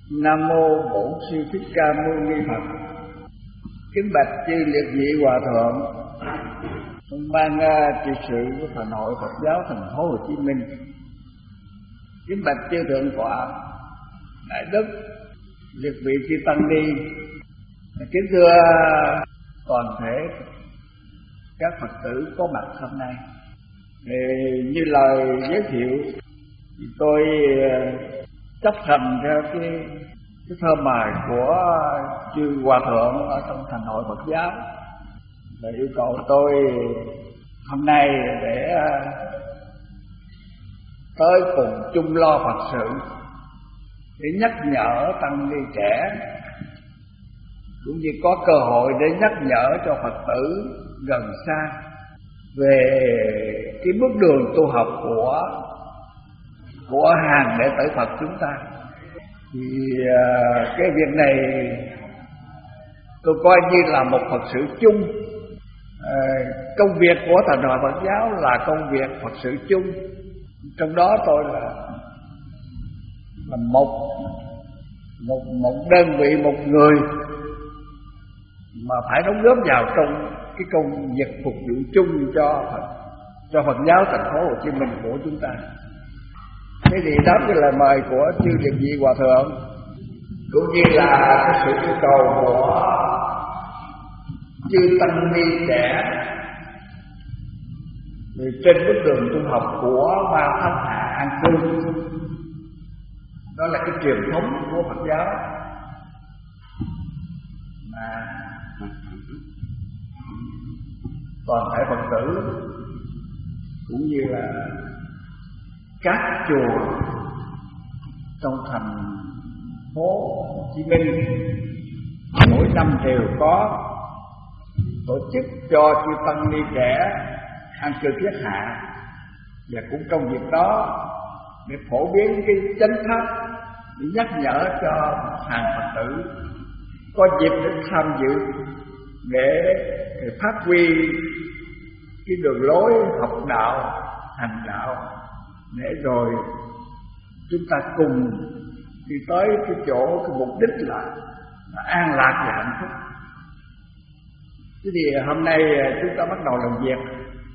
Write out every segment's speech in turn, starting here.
Nam mô Bổn Sư Thích Ca Mâu Ni Phật. Kính bạch chư liệt vị hòa thượng, ban trị sự của Hà Nội Phật giáo thành phố Hồ Chí Minh. Kính bạch chư thượng tọa đại đức liệt vị chư tăng ni. Kính thưa toàn thể các Phật tử có mặt hôm nay. Như lời giới thiệu thì tôi chấp hành theo cái thơ mời của chư hòa thượng ở trong Thành hội Phật giáo, và yêu cầu tôi hôm nay để tới cùng chung lo Phật sự, để nhắc nhở tăng ni trẻ, cũng như có cơ hội để nhắc nhở cho Phật tử gần xa về cái bước đường tu học của hàng đệ tử Phật chúng ta. Thì cái việc này tôi coi như là một Phật sự chung. Công việc của Thành hội Phật giáo là công việc Phật sự chung, trong đó tôi là một đơn vị, một người mà phải đóng góp vào trong cái công việc phục vụ chung cho Phật giáo thành phố Hồ Chí Minh của chúng ta. Thế thì đáp cái lời mời của chư liệt vị hòa thượng, cũng như là cái sự yêu cầu của chư tăng ni trẻ trên bước đường tu học của ba thánh hạ an cư. Đó là cái truyền thống của Phật giáo mà toàn thể Phật tử cũng như là các chùa trong thành phố Hồ Chí Minh mỗi năm đều có tổ chức cho chư tăng ni trẻ an cư thiết hạ, và cũng trong việc đó để phổ biến cái chánh pháp, để nhắc nhở cho hàng Phật tử có dịp để tham dự, để phát huy cái đường lối học đạo, hành đạo, để rồi chúng ta cùng đi tới cái chỗ, cái mục đích là an lạc và hạnh phúc. Thế thì hôm nay chúng ta bắt đầu làm việc.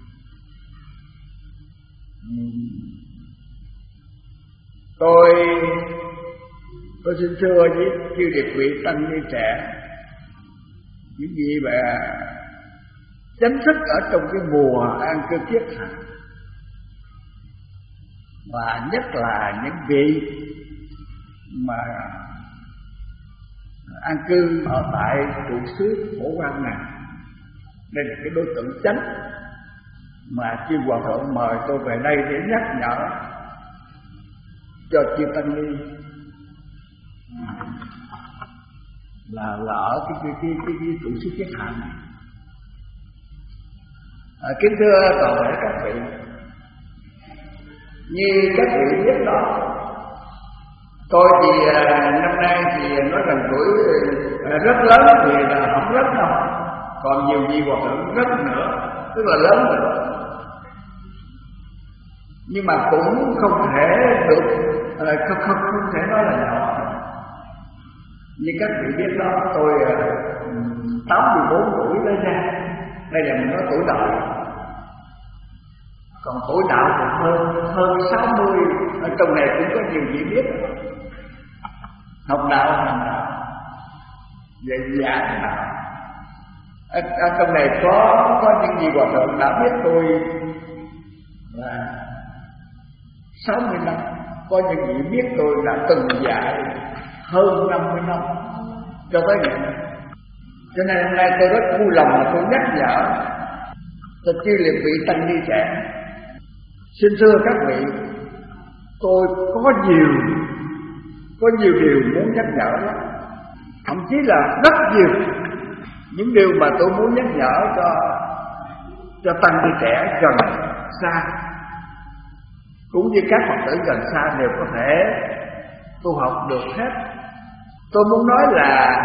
Tôi xin thưa với chư liệt vị tăng ni trẻ, những gì mà chánh thức ở trong cái mùa an cư thiết hạ, và nhất là những vị mà an cư ở tại trụ xứ Phổ Quang này. Đây là cái đối tượng chánh mà chư hòa thượng mời tôi về đây để nhắc nhở cho chư tăng ni là ở cái trụ xứ thiết hạ này. Kính thưa toàn thể các vị, như các vị biết đó, tôi thì năm nay thì nói rằng tuổi rất lớn thì là không rất đâu, còn nhiều vị hòa thượng rất nữa, tức là lớn nữa, nhưng mà cũng không thể được không thể nói là nhỏ. Như các vị biết đó, tôi 84 tuổi lấy ra, đây là mình nói tuổi đời, còn tuổi đạo thì hơn 60. Ở trong này cũng có nhiều vị biết học đạo, hành đạo, dạy giảng đạo. Ở trong này có những vị hòa thượng đã biết tôi là 60 năm, có những vị biết tôi đã từng dạy hơn 50 năm cho tới ngày nay. Cho nên hôm nay tôi rất vui lòng là tôi nhắc nhở cho chư liệt vị tăng ni trẻ. Xin thưa các vị, tôi có nhiều điều muốn nhắc nhở lắm, thậm chí là rất nhiều những điều mà tôi muốn nhắc nhở cho tăng ni trẻ gần xa, cũng như các Phật tử gần xa đều có thể tu học được hết. Tôi muốn nói là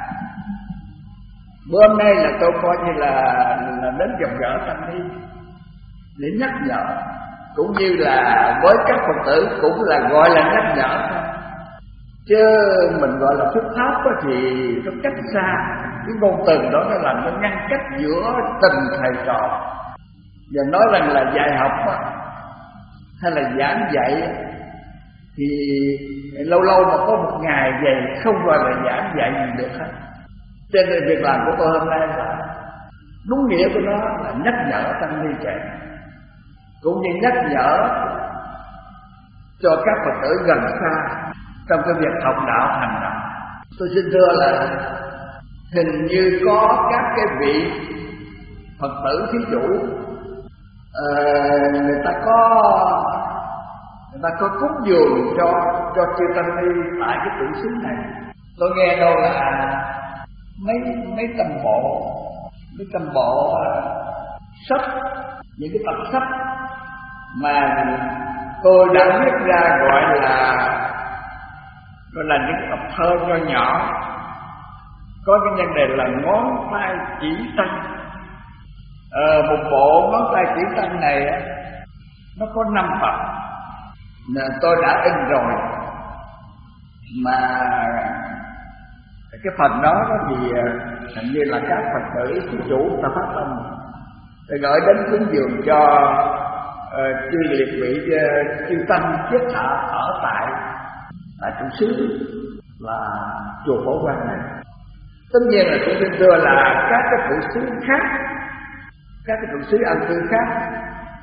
bữa hôm nay là tôi coi như là đến gặp gỡ tăng ni để nhắc nhở, cũng như là với các Phật tử cũng là gọi là nhắc nhở thôi. chứ mình gọi là thuyết pháp đó thì nó cách xa. Cái ngôn từ đó nó làm nó ngăn cách giữa tình thầy trò. Và nói rằng là dạy học đó, hay là giảng dạy thì lâu lâu mà có một ngày về không gọi là giảng dạy gì được hết. Cho nên việc làm của tôi hôm nay là đúng nghĩa của nó là nhắc nhở tăng ni trẻ, cũng như nhắc nhở cho các Phật tử gần xa trong cái việc học đạo hành đạo. Tôi xin thưa là hình như có các cái vị Phật tử thí chủ người ta có cúng dường cho chư tăng ni tại cái tự xứ này. Tôi nghe đâu là mấy trăm bộ sách, những cái tập sách mà tôi đã viết ra gọi là những tập thơ nho nhỏ, có cái nhân đề là ngón tay chỉ tăng. Một bộ ngón tay chỉ tăng này nó có 5 tập, tôi đã in rồi, mà cái phần đó thì hình như là các Phật tử thí chủ ta phát tâm để gửi đến cúng dường cho chư liệt vị chư tăng chết hạ ở tại trụ xứ là chùa Phổ Quang này. Tất nhiên là tôi xin thưa là các cái trụ xứ khác, các cái trụ xứ an cư khác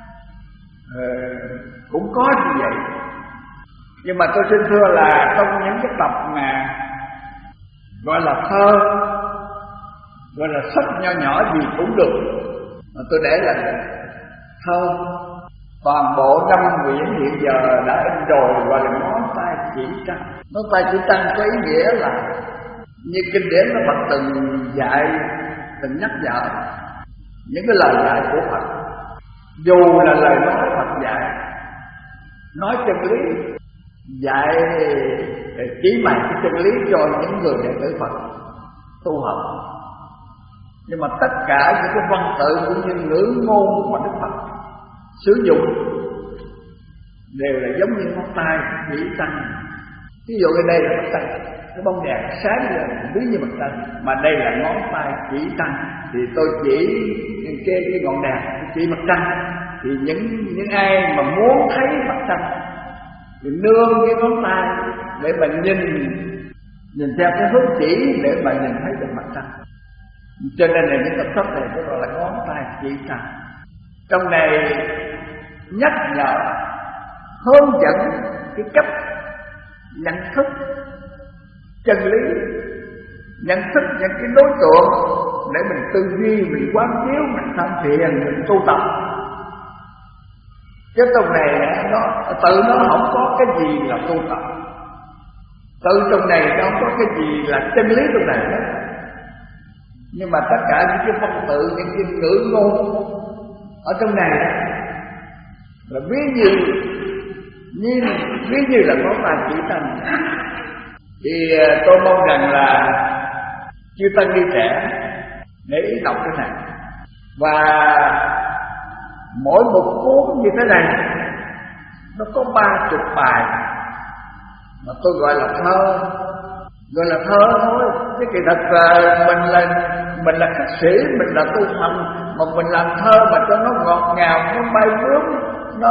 cũng có như vậy. Nhưng mà tôi xin thưa là trong những cái tập mà gọi là thơ, gọi là sách nho nhỏ gì cũng được, mà tôi để là thơ. Toàn bộ 5 quyển hiện giờ đã in rồi, gọi là ngón tay chỉ tăng. Ngón tay chỉ tăng có ý nghĩa là như kinh điển nó Phật từng dạy, từng nhắc nhở những cái lời dạy của Phật, dù là lời nói Phật dạy, nói chân lý, dạy chỉ mày cái chân lý cho những người đệ tử Phật tu học. Nhưng mà tất cả những cái văn tự cũng như ngữ ngôn của Đức Phật sử dụng đều là giống như ngón tay chỉ tăng. Ví dụ ở đây là mặt trăng, cái bóng đèn sáng lên ví như mặt trăng, mà đây là ngón tay chỉ tăng, thì tôi chỉ trên cái ngọn đèn chỉ mặt trăng, thì những ai mà muốn thấy mặt trăng thì nương cái ngón tay để mà nhìn theo cái hướng chỉ để mà nhìn thấy được mặt trăng. Cho nên là những tập sách này tôi gọi là ngón tay chỉ tăng. Trong này nhắc nhở, hướng dẫn cái cách nhận thức chân lý, nhận thức những cái đối tượng để mình tư duy, mình quán chiếu, mình tham thiền, mình tu tập. Chứ trong này nó tự nó không có cái gì là tu tập, tự trong này nó không có cái gì là chân lý trong này hết. Nhưng mà tất cả những cái văn tự, những cái ngữ ngôn ở trong này là ví như là có tài chỉ tăng. Thì tôi mong rằng là chư tăng ni trẻ để ý đọc cái này, và mỗi một cuốn như thế này nó có 30 bài mà tôi gọi là thơ, thôi. Chứ kỳ thật là mình là khách sĩ, mình là tu hành, mà mình làm thơ mà cho nó ngọt ngào, nó bay bướm, nó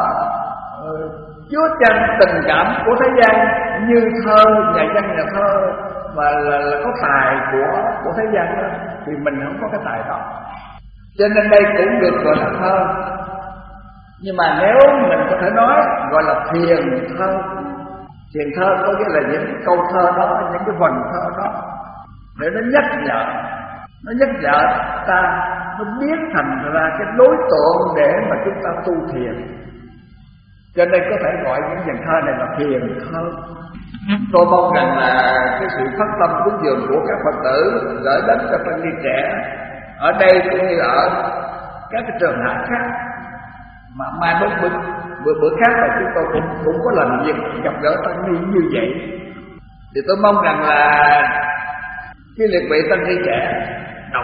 chứa chan tình cảm của thế gian như thơ nhà văn nhà thơ, mà là có tài của thế gian đó, thì mình không có cái tài đó. Cho nên đây cũng được gọi là thơ. Nhưng mà nếu mình có thể nói gọi là thiền thơ. Thiền thơ có nghĩa là những câu thơ đó, những cái vần thơ đó, để nó nhắc nhở ta, nó biến thành ra cái đối tượng để mà chúng ta tu thiền. Cho nên có thể gọi những dàn thơ này là thiền thơ. Tôi mong rằng là cái sự phát tâm cúng dường của các Phật tử gửi đến cho tăng ni trẻ ở đây cũng như ở các cái trường học khác, mà mai bữa khác là chúng tôi cũng có lần việc gặp gỡ tăng ni như vậy. Thì tôi mong rằng là cái liệt vị tăng ni trẻ đọc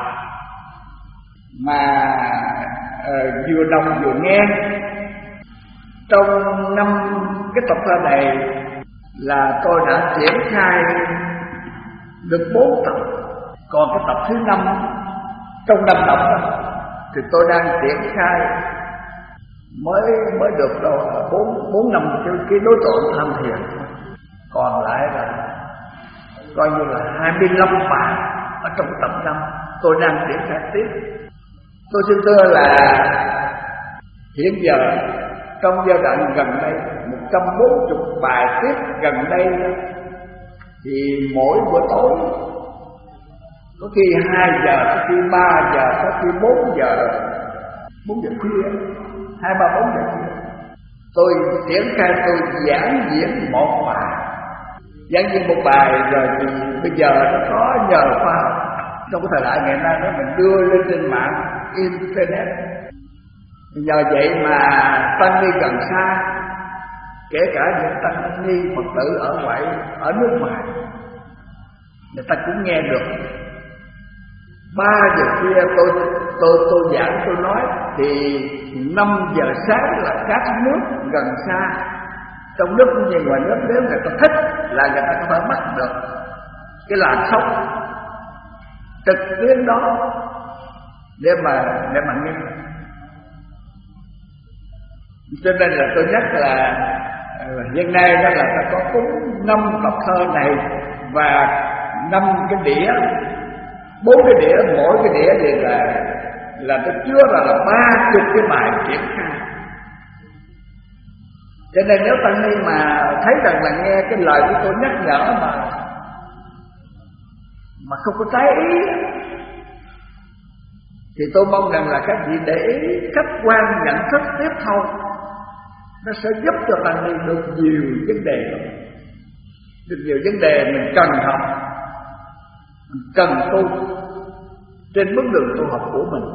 mà vừa đọc vừa nghe. Trong 5 cái tập thơ này là tôi đã triển khai được 4 tập. Còn cái tập thứ 5 trong 5 tập đó, thì tôi đang triển khai mới được đâu 4 năm cái đối tượng tham thiền. Còn lại là coi như là 25 bài ở trong tập 5 tôi đang triển khai tiếp. Tôi xin thưa là hiện giờ trong giai đoạn gần đây 140 bài tiếp gần đây thì mỗi bữa tối có khi 2 giờ, có khi 3 giờ, có khi 4 giờ khuya, 2, 3, 4 giờ khuya tôi triển khai, tôi giảng diễn một bài. Giảng diễn một bài rồi thì bây giờ nó có nhờ khoa học trong cái thời đại ngày nay đó, mình đưa lên trên mạng internet. Nhờ vậy mà tăng ni gần xa, kể cả những tăng ni Phật tử ở ngoại, ở nước ngoài, người ta cũng nghe được. 3 giờ khuya tôi giảng, tôi nói thì 5 giờ sáng là các nước gần xa, trong nước cũng như ngoài nước, nếu người ta thích là người ta có thể bắt được cái làn sóng trực tuyến đó để mà nghe. Cho nên là tôi nhắc là hiện nay đó là ta có cúng 5 tập thơ này và 5 cái đĩa, 4 cái đĩa, mỗi cái đĩa thì là nó chứa là 30 cái bài triển khai. Cho nên nếu tăng ni mà thấy rằng là nghe cái lời của tôi nhắc nhở mà không có trái ý, thì tôi mong rằng là các vị để ý khách quan nhận thức tiếp thôi, nó sẽ giúp cho tăng ni được nhiều vấn đề lắm. Được nhiều vấn đề mình cần học, mình cần tu trên bước đường tu học của mình.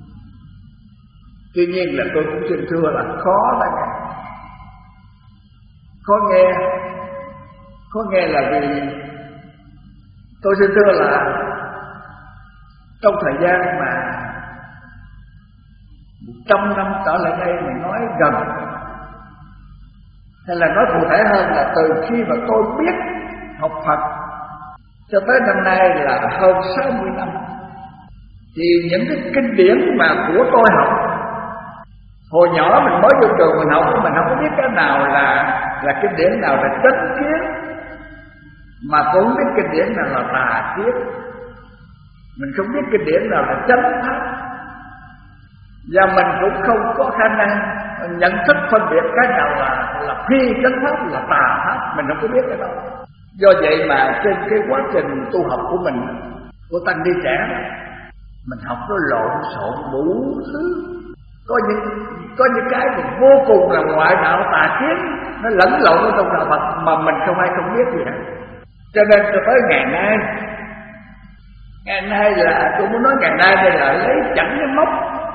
Tuy nhiên là tôi cũng xin thưa là khó nghe là vì tôi xin thưa là trong thời gian mà 100 năm trở lại đây, mình nói gần hay là nói cụ thể hơn là từ khi mà tôi biết học Phật cho tới năm nay là hơn 60 năm, thì những cái kinh điển mà của tôi học, hồi nhỏ mình mới vô trường mình học, mình không có biết cái nào là kinh điển nào là chánh kiến, mà cũng biết kinh điển nào là tà kiến. Mình không biết kinh điển nào là chánh pháp, và mình cũng không có khả năng nhận thức phân biệt cái nào là phi chánh pháp, là tà pháp, mình không có biết cái đó. Do vậy mà trên cái quá trình tu học của mình, của tăng ni trẻ, mình học nó lộn xộn đủ thứ. Có những cái vô cùng là ngoại đạo tà kiến, nó lẫn lộn ở trong đạo Phật mà mình không ai không biết gì hết. Cho nên cho tới ngày nay là tôi muốn nói ngày nay đây là lấy chẵn cái mốc,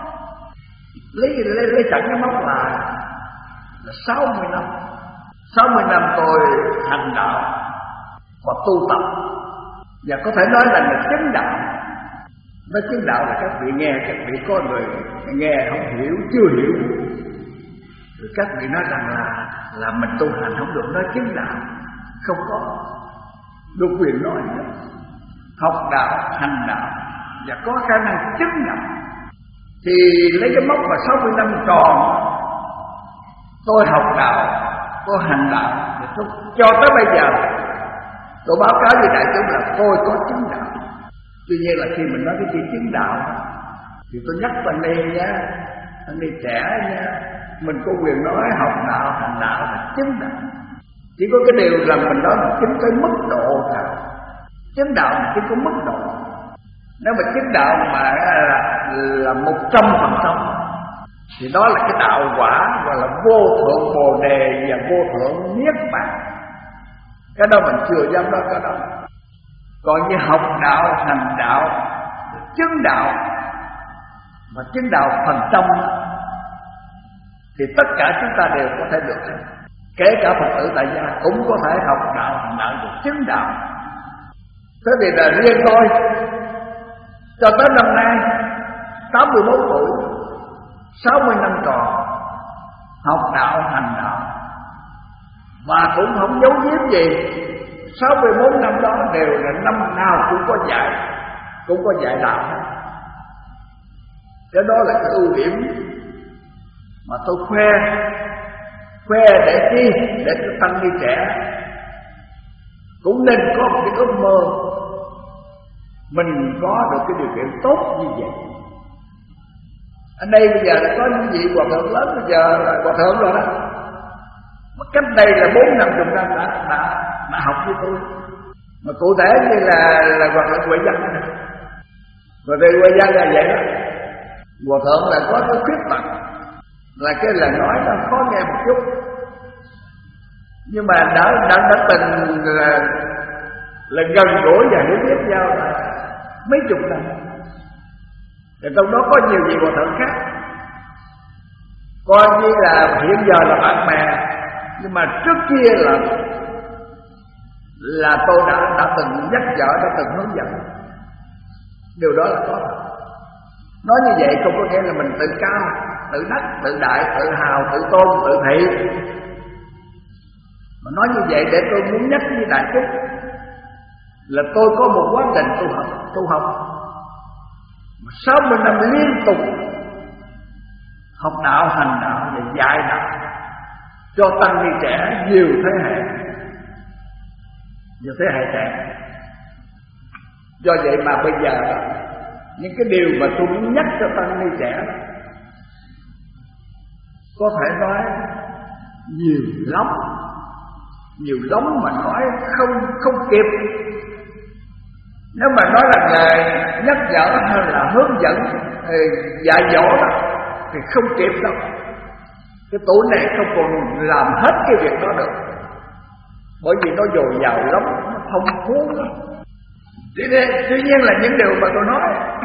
lấy chẵn cái mốc là 60 năm. 60 năm tôi hành đạo và tu tập, và có thể nói là chứng đạo. Nói chứng đạo là các vị nghe, các vị có người nghe không hiểu, chưa hiểu, rồi các vị nói rằng là mình tu hành không được nói chứng đạo, không có được quyền nói nữa. Học đạo, hành đạo và có khả năng chứng đạo, thì lấy cái mốc mà 60 năm tròn tôi học đạo, tôi hành đạo, tôi cho tới bây giờ tôi báo cáo với đại chúng là tôi có chứng đạo. Tuy nhiên là khi mình nói cái chữ chứng đạo thì tôi nhắc bạn đi nha, bạn đi trẻ nha, mình có quyền nói học đạo, hành đạo là chứng đạo. Chỉ có cái điều là mình nói là chứng tới mức độ thôi. Chứng đạo là chứng có mức độ. Nếu mà chứng đạo mà là 100% thì đó là cái đạo quả, gọi là vô thượng bồ đề và vô thượng niết bàn. Cái đó mình chưa dám nói cái đó. Còn như học đạo, hành đạo, chứng đạo mà chứng đạo phần trăm thì tất cả chúng ta đều có thể được. Kể cả Phật tử tại gia cũng có thể học đạo, hành đạo được chứng đạo. Thế thì là riêng tôi cho tới năm nay 84 tuổi, 60 năm tròn học đạo, hành đạo, mà cũng không giấu giếm gì. 64 năm đó đều là năm nào cũng có dạy đạo hết. Cái đó là cái ưu điểm mà tôi khoe để chi? Để cho tăng ni trẻ cũng nên có một cái ước mơ mình có được cái điều kiện tốt như vậy. Ở đây bây giờ có những vị hòa thượng lớn bây giờ là hòa thượng rồi đó, mà cách đây là 40-50 năm đã học với tôi. Mà cụ thể như là hòa thượng Huệ Dân này. Hòa thượng Huệ Dân là vậy đó. Hòa thượng là có cái khuyết tật là cái lời nói nó khó nghe một chút, nhưng mà đã từng là gần gũi và hiểu biết nhau là mấy chục năm. Thì trong đó có nhiều vị hòa thượng khác coi như là hiện giờ là bạn bè, nhưng mà trước kia là tôi đã từng nhắc nhở, đã từng hướng dẫn. Điều đó là có. Nói như vậy không có nghĩa là mình tự cao, tự đắc, tự đại, tự hào, tự tôn, tự thị. Mà nói như vậy để tôi muốn nhắc với đại chúng là tôi có một quá trình tu học 60 năm liên tục học đạo, hành đạo và dạy đạo cho tăng ni trẻ nhiều thế hệ trẻ. Do vậy mà bây giờ những cái điều mà tôi muốn nhắc cho tăng ni trẻ có thể nói nhiều lắm mà nói không kịp. Nếu mà nói là nhắc nhở hay là hướng dẫn dạy dỗ đó thì không kịp đâu. Cái tuổi này không còn làm hết cái việc đó được, bởi vì nó dồi dào lắm, nó phong phú lắm. Tuy nhiên là những điều mà tôi nói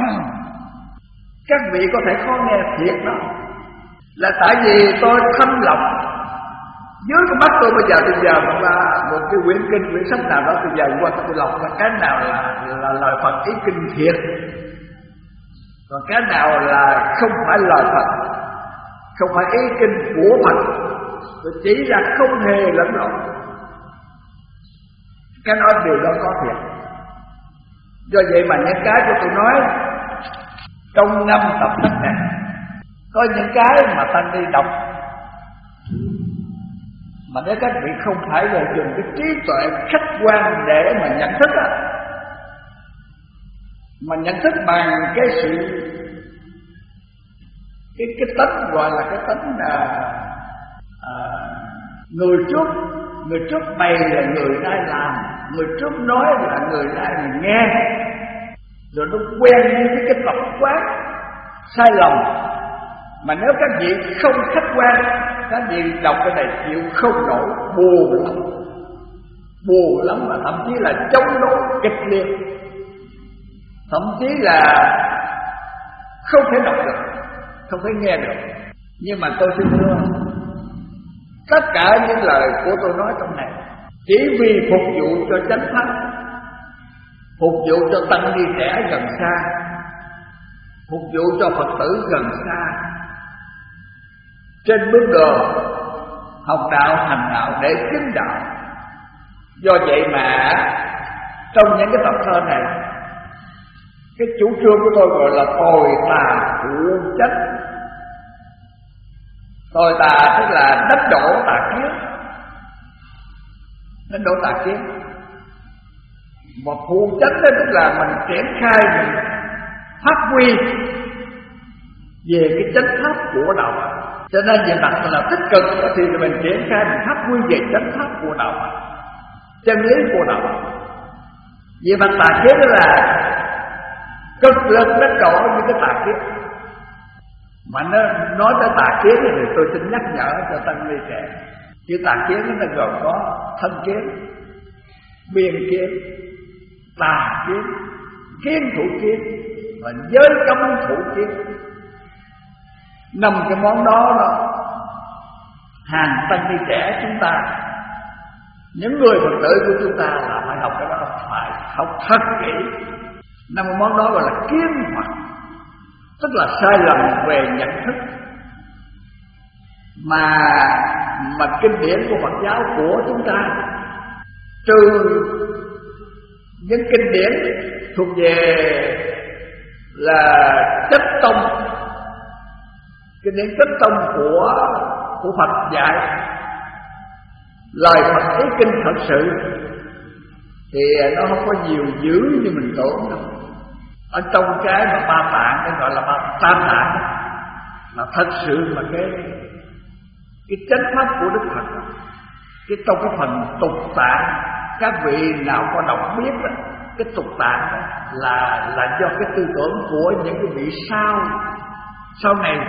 các vị có thể khó nghe thiệt đó, là tại vì tôi thâm lọc dưới cái mắt tôi. Bây giờ là một cái quyển sách nào đó tôi giờ qua tôi lọc là cái nào là lời Phật ý kinh thiệt, còn cái nào là không phải lời Phật, không phải ý kinh của Phật, tôi chỉ ra không hề lẫn lộn. Cái nói điều đó có thiệt. Do vậy mà những cái của tôi nói trong 5 tập sách này, có những cái mà tăng đi đọc mà nếu các vị không phải là dùng cái trí tuệ khách quan để mà nhận thức á, mà nhận thức bằng cái sự cái tánh gọi là cái tánh người trước bày là người nay làm, người trước nói là người nay nghe, rồi nó quen với cái tập quán sai lầm. Mà nếu các vị không khách quan, các vị đọc cái này chịu không nổi, buồn lắm mà thậm chí là chống đối kịch liệt, thậm chí là không thể đọc được, không thể nghe được. Nhưng mà tôi xin thưa, tất cả những lời của tôi nói trong này chỉ vì phục vụ cho chánh pháp, phục vụ cho tăng ni trẻ gần xa, phục vụ cho Phật tử gần xa trên bước đường học đạo, hành đạo để chứng đạo. Do vậy mà trong những cái tập thơ này, cái chủ trương của tôi gọi là tồi tà phụ trách. Tồi tà tức là đánh đổ tà kiến, đánh đổ tà kiến. Mà phụ trách đó tức là mình triển khai, mình phát huy về cái chánh pháp của đạo Phật. Cho nên về mặt là tích cực thì mình triển khai, mình phát huy về chánh pháp của đạo Phật, chân lý của đạo Phật. Về mặt tà kiến đó là cực lực đánh đổ những cái tà kiến. Mà nó nói tới tà kiến thì tôi xin nhắc nhở cho tăng ni trẻ, chữ tà kiến nó gồm có thân kiến, biên kiến, tà kiến, kiến thủ kiến và giới cấm thủ kiến. 5 cái món đó hàng tăng ni trẻ chúng ta, những người Phật tử của chúng ta là phải học cái đó, phải học thật kỹ. 5 cái món đó gọi là kiến hoặc, tức là sai lầm về nhận thức. mà kinh điển của Phật giáo của chúng ta, trừ những kinh điển thuộc về là chất tông, kinh điển chất tông của Phật dạy, lời Phật ý kinh thật sự thì nó không có nhiều dữ như mình tưởng đâu. Ở trong cái mà ba tạng, cái gọi là tam tạng, là thật sự mà cái chánh pháp của Đức Phật. Cái trong cái phần tục tạng, các vị nào có đọc biết đó, cái tục tạng đó là do cái tư tưởng của những cái vị sau này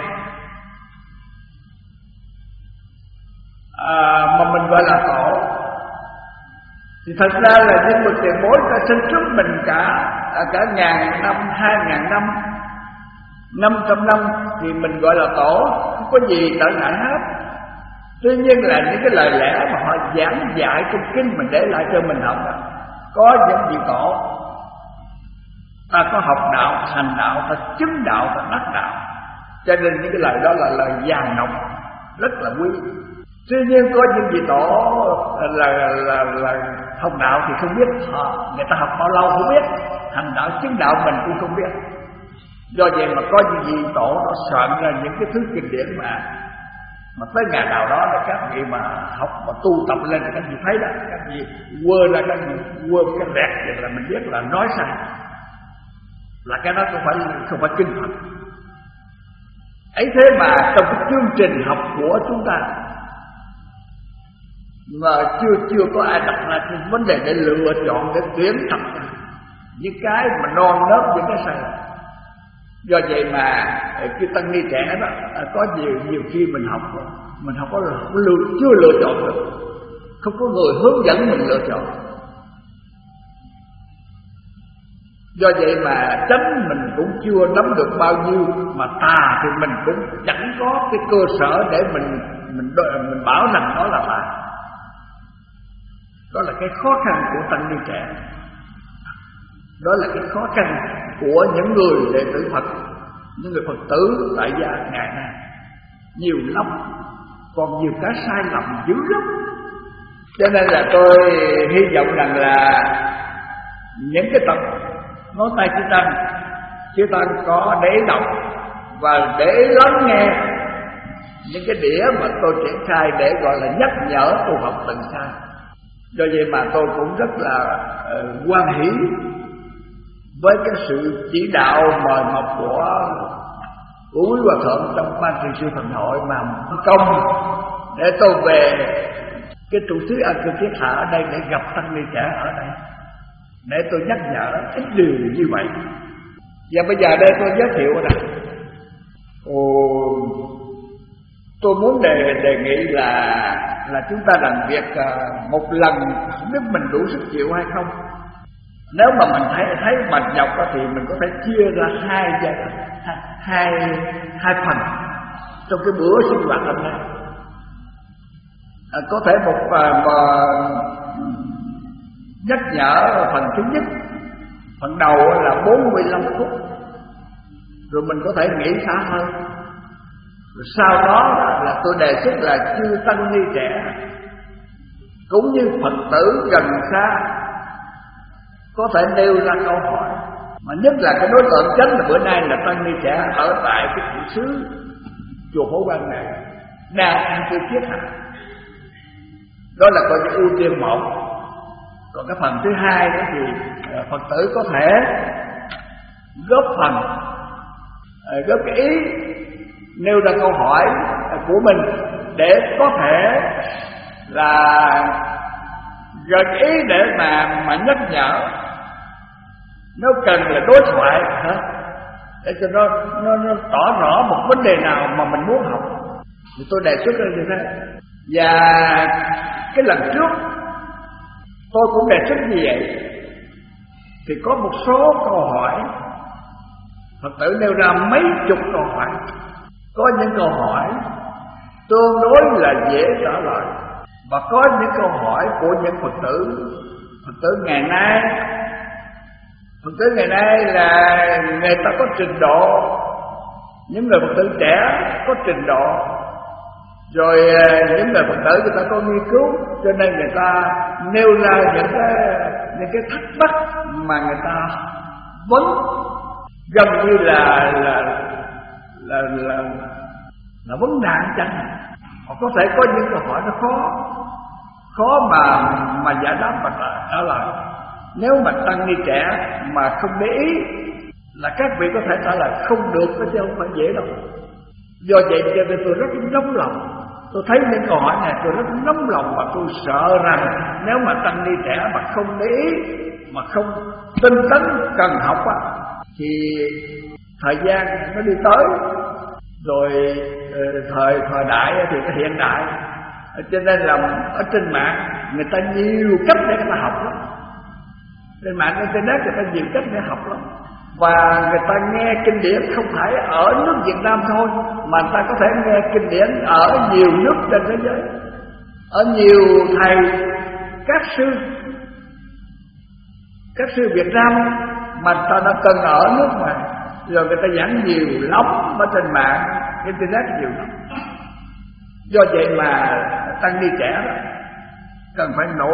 mà mình gọi là tổ. Thì thật ra là những bậc tiền bối đã sinh trước mình cả ngàn năm, 2000 năm, 500 năm thì mình gọi là tổ, không có gì trở ngại hết. Tuy nhiên là những cái lời lẽ mà họ giảng dạy trong kinh mình để lại cho mình học đó, có những vị tổ ta có học đạo, hành đạo, ta chứng đạo, ta đắc đạo, cho nên những cái lời đó là lời vàng ngọc rất là quý. Tuy nhiên có những vị tổ là học đạo thì không biết, người ta học bao lâu không biết, hành đạo chứng đạo mình cũng không biết. Do vậy mà có những vị tổ nó soạn ra những cái thứ kinh điển mà tới ngày nào đó là các vị mà học mà tu tập lên thì các vị thấy đó, các vị quơ ra, các vị quơ cái rẹt vậy là mình biết là nói sai, là cái đó không phải kinh Phật. Ấy thế mà trong cái chương trình học của chúng ta mà chưa có ai đặt ra cái vấn đề để lựa chọn, để tuyển tập những cái mà non nớt, những cái sai lầm. Do vậy mà khi tăng ni trẻ đó có nhiều khi mình học chưa lựa chọn được, không có người hướng dẫn mình lựa chọn. Do vậy mà chánh mình cũng chưa nắm được bao nhiêu, mà tà thì mình cũng chẳng có cái cơ sở để mình bảo rằng đó là tà. Đó là cái khó khăn của tăng ni trẻ, đó là cái khó khăn của những người đệ tử Phật, những người Phật tử tại gia ngày nay. Nhiều lắm, còn nhiều cái sai lầm dữ lắm. Cho nên là tôi hy vọng rằng là những cái tập ngón tay chư tăng có để đọc và để lắng nghe những cái đĩa mà tôi triển khai để gọi là nhắc nhở tu học từng sai. Do vậy mà tôi cũng rất là hoan hỷ với cái sự chỉ đạo mời mọc của quý hòa thượng trong ban trị sự Thần hội mà công để tôi về cái trụ xứ An Cư Kiết Hạ ở đây để gặp tăng ni trẻ ở đây, để tôi nhắc nhở ít điều như vậy. Và bây giờ đây tôi giới thiệu này, tôi muốn đề nghị là chúng ta làm việc một lần, không biết mình đủ sức chịu hay không. Nếu mà mình thấy mệt nhọc thì mình có thể chia ra hai phần trong cái bữa sinh hoạt hôm nay. Có thể một nhắc nhở phần thứ nhất, phần đầu là 45 phút, rồi mình có thể nghỉ xả hơi. Rồi sau đó là tôi đề xuất là chư tăng ni trẻ cũng như Phật tử gần xa có thể nêu ra câu hỏi, mà nhất là cái đối tượng chính là bữa nay là tăng ni trẻ ở tại cái trụ xứ chùa Phổ Quang này đang An Cư Kiết Hạ. Đó là coi như ưu tiên một. Còn cái phần thứ hai đó thì Phật tử có thể góp phần, góp cái ý, nêu ra câu hỏi của mình để có thể là gợi ý để mà nhắc nhở. Nếu cần là đối thoại để cho nó tỏ rõ một vấn đề nào mà mình muốn học thì tôi đề xuất ra như thế. Và cái lần trước tôi cũng đề xuất như vậy, thì có một số câu hỏi Phật tử nêu ra mấy chục câu hỏi. Có những câu hỏi tương đối là dễ trả lời, và có những câu hỏi của những Phật tử ngày nay. Phật tử ngày nay là người ta có trình độ, những người Phật tử trẻ có trình độ, Rồi những người Phật tử người ta có nghiên cứu, cho nên người ta nêu ra những cái thắc mắc mà người ta vấn gần như là vấn nạn chăng. Họ có thể có những câu hỏi nó khó mà giải đáp mà trả lời. Nếu mà tăng ni trẻ mà không để ý là các vị có thể trả lời không được, chứ không phải dễ đâu. Do vậy cho nên tôi rất nóng lòng. Tôi thấy những câu hỏi này tôi rất nóng lòng, và tôi sợ rằng nếu mà tăng ni trẻ mà không để ý, mà không tinh tấn cần học thì thời gian nó đi tới rồi, thời đại thì cái hiện đại, cho nên là ở trên mạng người ta nhiều cách để người ta học lắm. Trên mạng internet người ta nhiều cách để học lắm. Và người ta nghe kinh điển không phải ở nước Việt Nam thôi, mà người ta có thể nghe kinh điển ở nhiều nước trên thế giới. Ở nhiều thầy, các sư Việt Nam mà người ta đã từng ở nước ngoài, rồi người ta giảng nhiều lắm ở trên mạng internet nhiều lắm. Do vậy mà tăng ni trẻ đó cần phải nỗ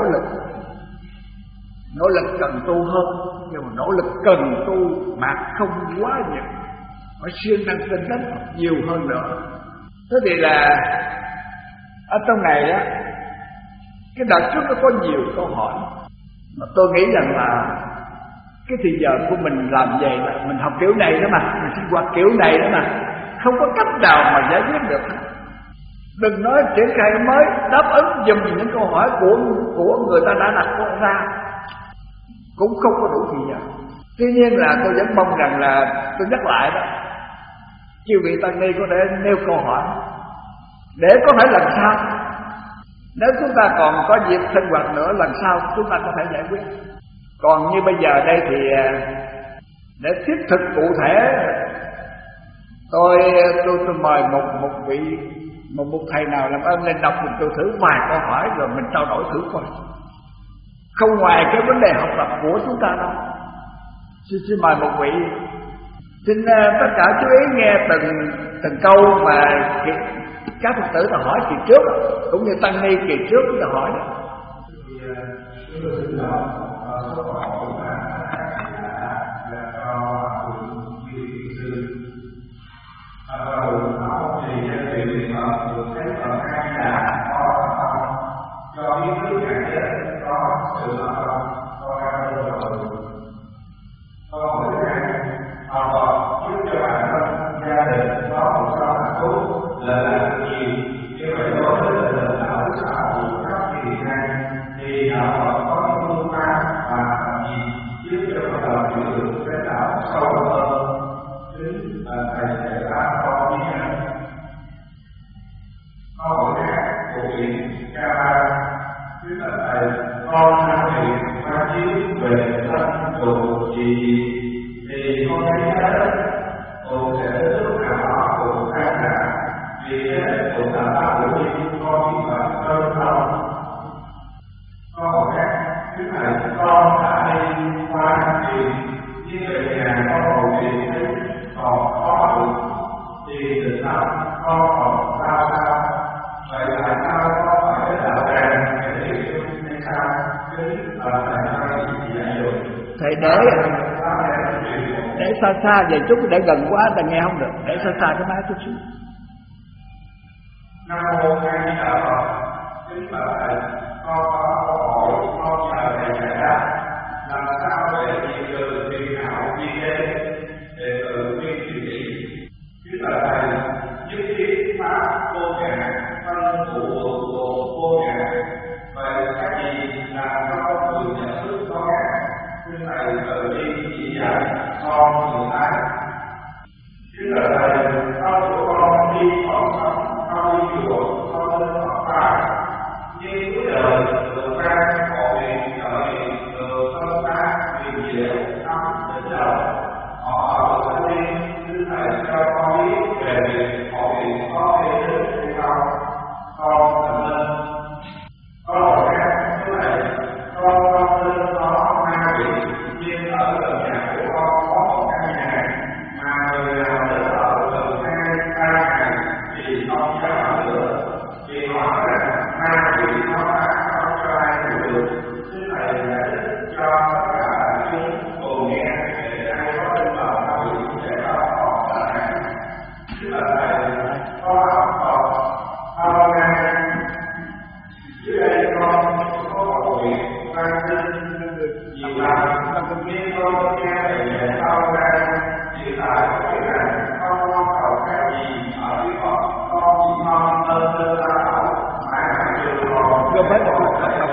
lực cần tu hơn, nhưng mà nỗ lực cần tu mà không quá nhiều, phải siêng năng tinh tấn nhiều hơn nữa. Thế thì là ở trong này á, cái đợt trước nó có nhiều câu hỏi mà tôi nghĩ rằng là cái thời giờ của mình làm vậy là mình học kiểu này đó mà, mình sinh hoạt kiểu này đó mà, không có cách nào mà giải quyết được. Đừng nói triển khai mới đáp ứng dùm những câu hỏi của người ta đã đặt ra, cũng không có đủ thời giờ. Tuy nhiên là tôi vẫn mong rằng là tôi nhắc lại đó, chư vị tăng ni có thể nêu câu hỏi để có thể lần sau, nếu chúng ta còn có dịp sinh hoạt nữa, lần sau chúng ta có thể giải quyết. Còn như bây giờ đây thì để thiết thực cụ thể, tôi mời một thầy nào làm ơn lên đọc mình, tôi thử vài câu hỏi rồi mình trao đổi thử coi. Không ngoài cái vấn đề học tập của chúng ta đâu. Xin mời một vị. Xin tất cả chú ý nghe từng câu mà các Phật tử ta hỏi kỳ trước, cũng như tăng ni kỳ trước chúng ta hỏi. Để xa về chút, để gần quá ta nghe không được, để xa cái máy chút xíu. Nam mô A Di Đà Phật. Kính bạch thầy, con có câu hỏi con nhờ thầy giải đáp. Làm sao để diệt trừ phiền não vi đế để tự viên trị? Kính bạch thầy, nhất thiết pháp vô ngã, thân phụ thuộc vô ngã. Vậy cái gì làm cho con người nhận thức có ngã? Kính thầy tự đi chỉ dạy con người ta. Kính bạch thầy, con của con đi còn sống, con đi chùa, con lên Phật pháp, nhưng cuối đời được ra họ bị trợ được thân tác vì diệu tâm đến đầu họ ở thanh niên. Xin thầy cho con biết về việc họ bị có hay đức hay không, con thành lên. Có hỏi khác thế này, con lên có 2 vị, nhưng ở gần nhà của con có một căn nhà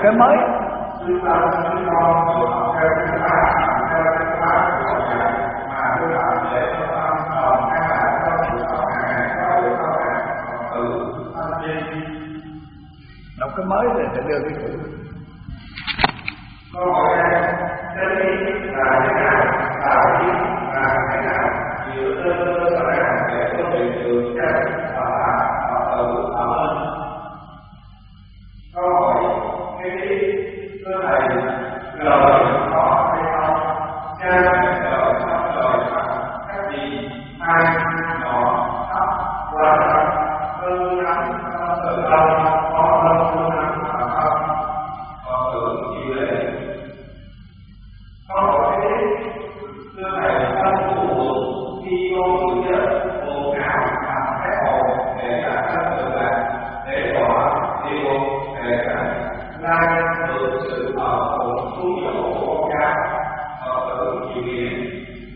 cái mới. Chúng ta chúng con được học theo cái khóa của Phật dạy, mà tôi làm để cho tâm còn các bạn có sự học hàng có được các bạn tự tâm linh. Đọc cái mới thì sẽ đưa cái cũ. Câu hỏi đây, chân lý là thế nào? Đạo lý là thế nào? Dựa trên cơ sở nào để có thể được chân và tự tạo ơn? Câu hỏi cái thưa thầy, lời có hay không? Cha mẹ lời trong lời các gì hai nhỏ thấp quan trọng hơn lắm tự tâm có hơn lắm mà không có tưởng chịu lệ. Câu hỏi thế thưa thầy, tâm của khi con tự chết buồn não và cái hồn để cả thân tự lạc để bỏ đi buồn để cả lai được sự ở cùng xuống dỗ của cha ở tự chịu nghiệm.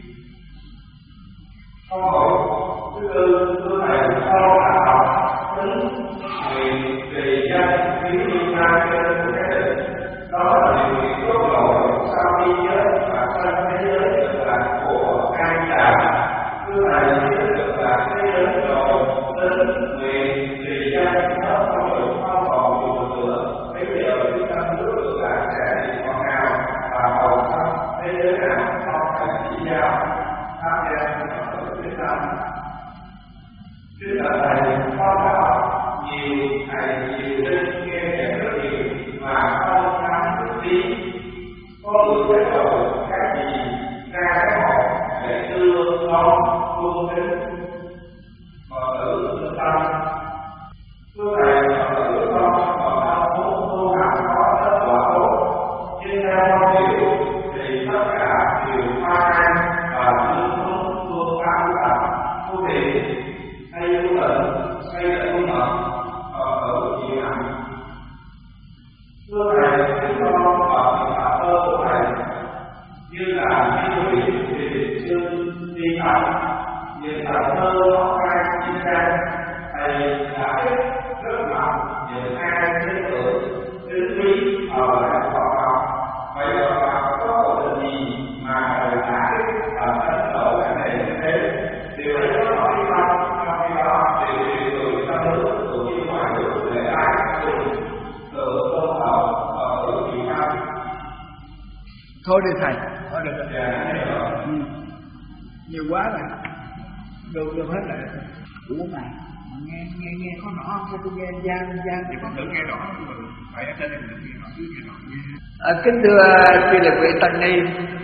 Câu hỏi thứ tư thưa thầy, con là học tính nguyện trì danh khi đi ra trên của cái định, đó là điều kiện cốt lõi sau khi chết và trên thế giới tự lạc của ai già. Thưa thầy, khi tự lạc thế giới rồi tính nguyện trì danh nó không được không còn nhiều nữa. Bây giờ chúng ta muốn tự lạc sẽ đi con nào và cầu thăm thế giới nào không cần chỉ giáo tham gia vào tự tâm. Chính là thầy con đã học nhiều thầy nhiều linh nghe kể rất nhiều mà không dám thức tí. Có người biết rồi cái gì ra cái hồn để đưa con luôn đến Phật tử tự tâm. Thưa thầy, Phật tử con còn mong muốn tu học có kết quả tốt, nhưng theo con hiểu thì tất cả đều hoa an và luôn luôn luôn cao tập tu thiện hay tu tịnh hay là tu mật Phật tử chịu hạnh. Thưa thầy, chúng con ở những đạo thơ của thầy như là Di Nguyện thì Định Xương Di Phật, những đạo thơ có hai chi trang thầy đã rất mạnh những hai thế tưởng tính quý ở lại Phật học. Vậy Phật học có cầu tình gì mà thầy đã và đánh đổ cái này như thế? Điều ấy có nói không? Trong khi đó điều người trong nước cũng như ngoài nước để ai cùng tự tôn thờ và tự chịu khăn. Thôi đi thầy, thôi được rồi. Dạ, Nhiều quá rồi. Được hết rồi. Ủa mà nghe có rõ không? Sao tôi nghe gian thì con thử nghe rõ rồi. Phải ở trên này mình nghe rõ, dưới nghe rõ. Kính thưa chư liệt vị tăng ni,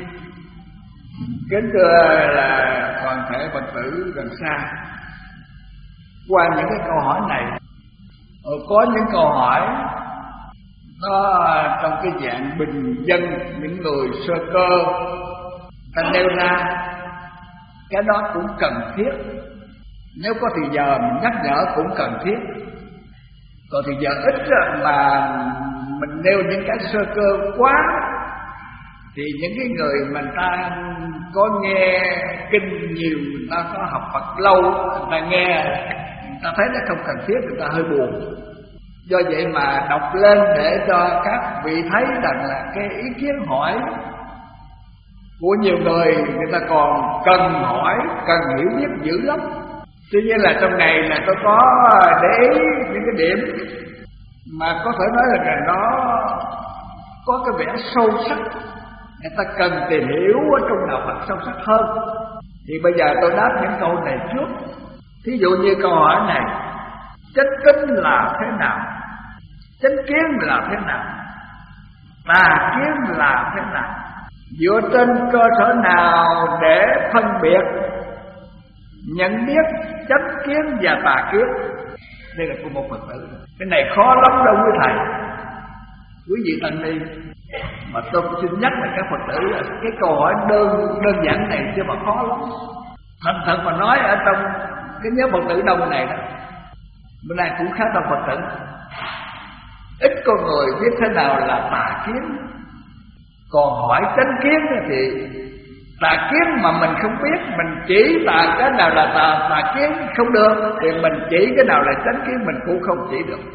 kính thưa là toàn thể Phật tử gần xa. Qua những cái câu hỏi này, có những câu hỏi nó trong cái dạng bình dân, những người sơ cơ ta nêu ra, cái đó cũng cần thiết. Nếu có thì giờ mình nhắc nhở cũng cần thiết. Còn thì giờ ít mà mình nêu những cái sơ cơ quá thì những cái người mà người ta có nghe kinh nhiều, người ta có học Phật lâu, người ta nghe, người ta thấy nó không cần thiết, người ta hơi buồn. Do vậy mà đọc lên để cho các vị thấy rằng là cái ý kiến hỏi của nhiều người, người ta còn cần hỏi, cần hiểu biết dữ lắm. Tuy nhiên là trong này là tôi có để ý những cái điểm mà có thể nói là nó có cái vẻ sâu sắc, người ta cần tìm hiểu ở trong đạo Phật sâu sắc hơn. Thì bây giờ tôi đáp những câu này trước. Thí dụ như câu hỏi này, chánh tín là thế nào? Chánh kiến là thế nào? Tà kiến là thế nào? Dựa trên cơ sở nào để phân biệt, nhận biết chánh kiến và tà kiến? Đây là của một Phật tử. Cái này khó lắm đâu quý thầy, quý vị tăng ni. Mà tôi xin nhắc là các Phật tử, cái câu hỏi đơn giản này chứ mà khó lắm. Thật mà nói, ở trong cái nhóm Phật tử đông này đó, bữa nay cũng khá đông Phật tử, ít con người biết thế nào là tà kiến. Còn hỏi chánh kiến thì tà kiến mà mình không biết, mình chỉ cái nào là tà kiến không được, thì mình chỉ cái nào là chánh kiến mình cũng không chỉ được.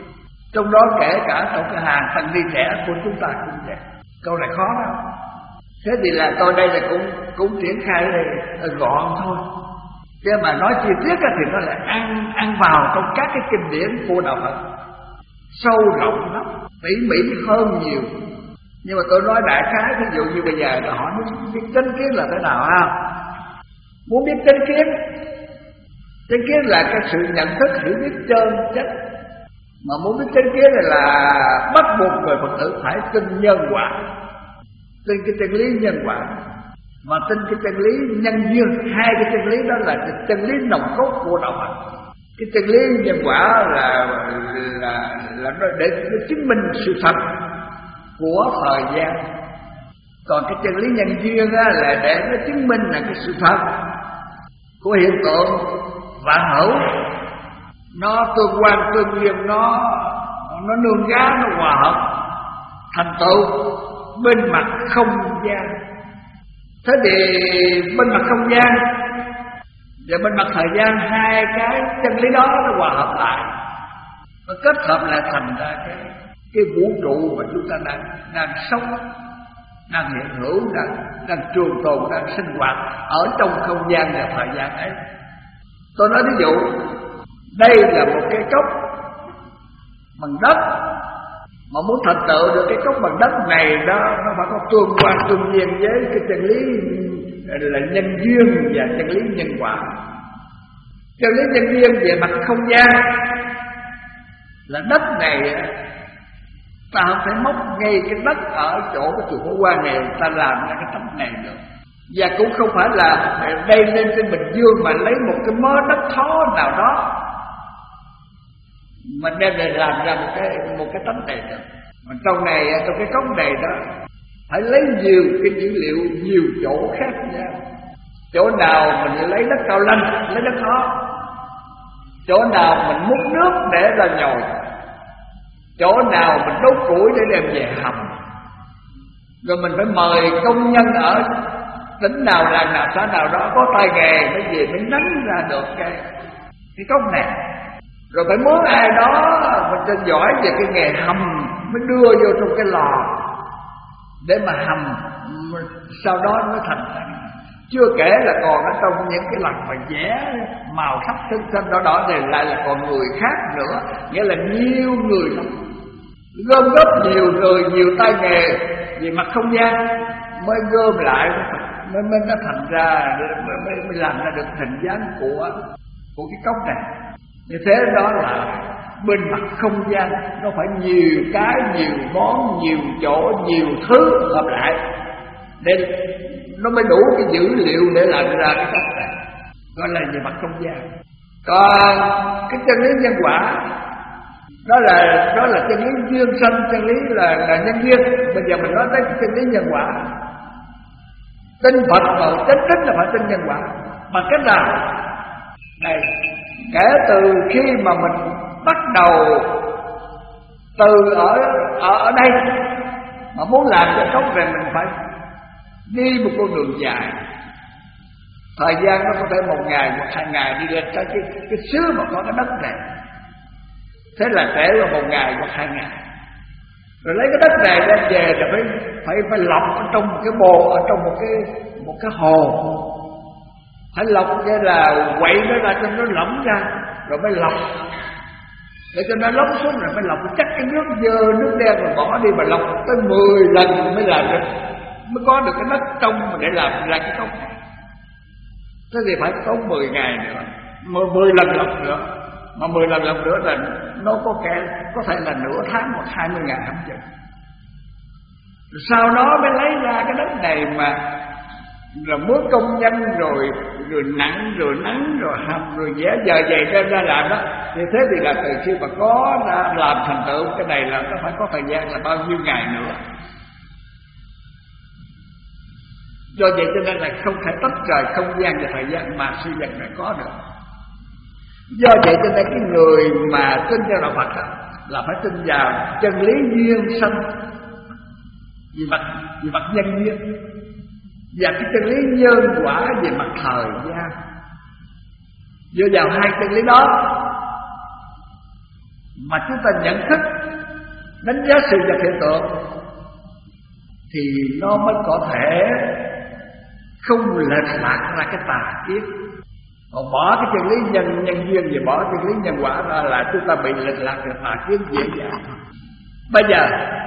Trong đó kể cả trong cái hàng tăng ni trẻ của chúng ta cũng vậy. Câu này khó lắm. Thế thì là tôi đây là cũng triển khai đây gọn thôi. Chứ mà nói chi tiết thì nó lại ăn vào trong các cái kinh điển của đạo Phật, sâu rộng lắm, tỉ mỉ hơn nhiều. Nhưng mà tôi nói đại khái, ví dụ như bây giờ là hỏi muốn biết chánh kiến là thế nào ha? Muốn biết chánh kiến là cái sự nhận thức hiểu biết chân chánh. Mà muốn biết chánh kiến là bắt buộc người Phật tử phải tin nhân quả, tin cái chân lý nhân quả, mà tin cái chân lý nhân duyên. Hai cái chân lý đó là cái chân lý nòng cốt của đạo Phật. Cái chân lý nhân quả là để chứng minh sự thật của thời gian. Còn cái chân lý nhân duyên là để nó chứng minh là cái sự thật của hiện tượng vạn hữu, nó tương quan tương duyên, nó nương giá, nó hòa hợp thành tựu bên mặt không gian. Thế thì bên mặt không gian và bên mặt thời gian, hai cái chân lý đó nó hòa hợp lại, nó kết hợp lại thành ra cái vũ trụ mà chúng ta đang sống, đang hiện hữu, đang trường tồn, đang sinh hoạt ở trong không gian và thời gian ấy. Tôi nói ví dụ, đây là một cái cốc bằng đất, mà muốn thành tựu được cái cốc bằng đất này đó, nó phải có tương quan tương duyên với cái chân lý là nhân duyên và chân lý nhân quả. Chân lý nhân duyên về mặt không gian là đất này ta không thể móc ngay cái đất ở chỗ cái chùa Phổ Quang này ta làm ra cái tấm này được. Và cũng không phải là đây lên trên Bình Dương mà lấy một cái mớ đất thó nào đó mà đem để làm ra một cái tấm này được. Mà trong cái cốc này đó phải lấy nhiều cái dữ liệu, nhiều chỗ khác nhau. Chỗ nào mình lấy đất cao lanh, lấy đất thó. Chỗ nào mình múc nước để ra nhồi. Chỗ nào mình đốt củi để đem về hầm. Rồi mình phải mời công nhân ở tỉnh nào, làng nào, xã nào đó có tay nghề mới về mới nắn ra được cái cốc này. Rồi phải mướn ai đó mình cho giỏi về cái nghề hầm mới đưa vô trong cái lò để mà hầm, sau đó mới thành. Chưa kể là còn ở trong những cái lần mà vẽ màu sắc xanh đỏ đỏ này lại là còn người khác nữa. Nghĩa là nhiều người lắm, gom góp nhiều người, nhiều tay nghề về mặt không gian mới gom lại mới nó thành ra, mới làm ra được hình dáng của cái cốc này. Như thế đó là bên mặt không gian nó phải nhiều cái, nhiều món, nhiều chỗ, nhiều thứ hợp lại để nó mới đủ cái dữ liệu để làm ra cái cốc này, gọi là về mặt không gian. Còn cái chân lý nhân quả đó là chân lý duyên sanh, chân lý là nhân duyên. Bây giờ mình nói tới cái chân lý nhân quả, tin Phật mà chánh đích là phải tin nhân quả. Bằng cách nào? Đây, kể từ khi mà mình bắt đầu từ ở đây mà muốn làm cho cốc này, mình phải đi một con đường dài. Thời gian nó có thể 1 ngày, 1-2 ngày đi lên tới cái xứ mà có cái đất này. Thế là trễ vào 1 ngày hoặc 2 ngày. Rồi lấy cái đất này đem về rồi phải lọc ở trong một cái bồ, ở trong một cái hồ. Phải lọc cái là quậy nó ra cho nó lỏng ra, rồi mới lọc để cho nó lóc xuống, rồi mới lọc chắc cái nước dơ, nước đen rồi bỏ đi, mà lọc tới 10 lần mới làm được, mới có được cái đất trong mà để làm ra cái cốc này. Thế thì phải tốn 10 ngày nữa, 10 lần lọc nữa. Mà 10 lần lọc nữa là nó có thể là nửa tháng hoặc 20 ngày không chừng. Rồi sau đó mới lấy ra cái đất này mà rồi mướn công nhân rồi nặng rồi nắng rồi hầm rồi vẽ giờ dày ra làm đó. Thì thế thì là từ khi mà có ra làm thành tựu cái này là nó phải có thời gian là bao nhiêu ngày nữa. Do vậy cho nên là không thể tách rời không gian và thời gian mà sự vật này có được. Do vậy cho nên cái người mà tin theo đạo Phật là phải tin vào chân lý duyên sanh về mặt nhân duyên, và cái chân lý nhân quả về mặt thời gian. Dựa vào hai chân lý đó mà chúng ta nhận thức đánh giá sự vật hiện tượng thì nó mới có thể không lệch lạc ra cái tà kiến. Còn bỏ cái chân lý nhân duyên và bỏ chân lý nhân quả ra là chúng ta bị lệch lạc cái tà kiến dễ dàng. Bây giờ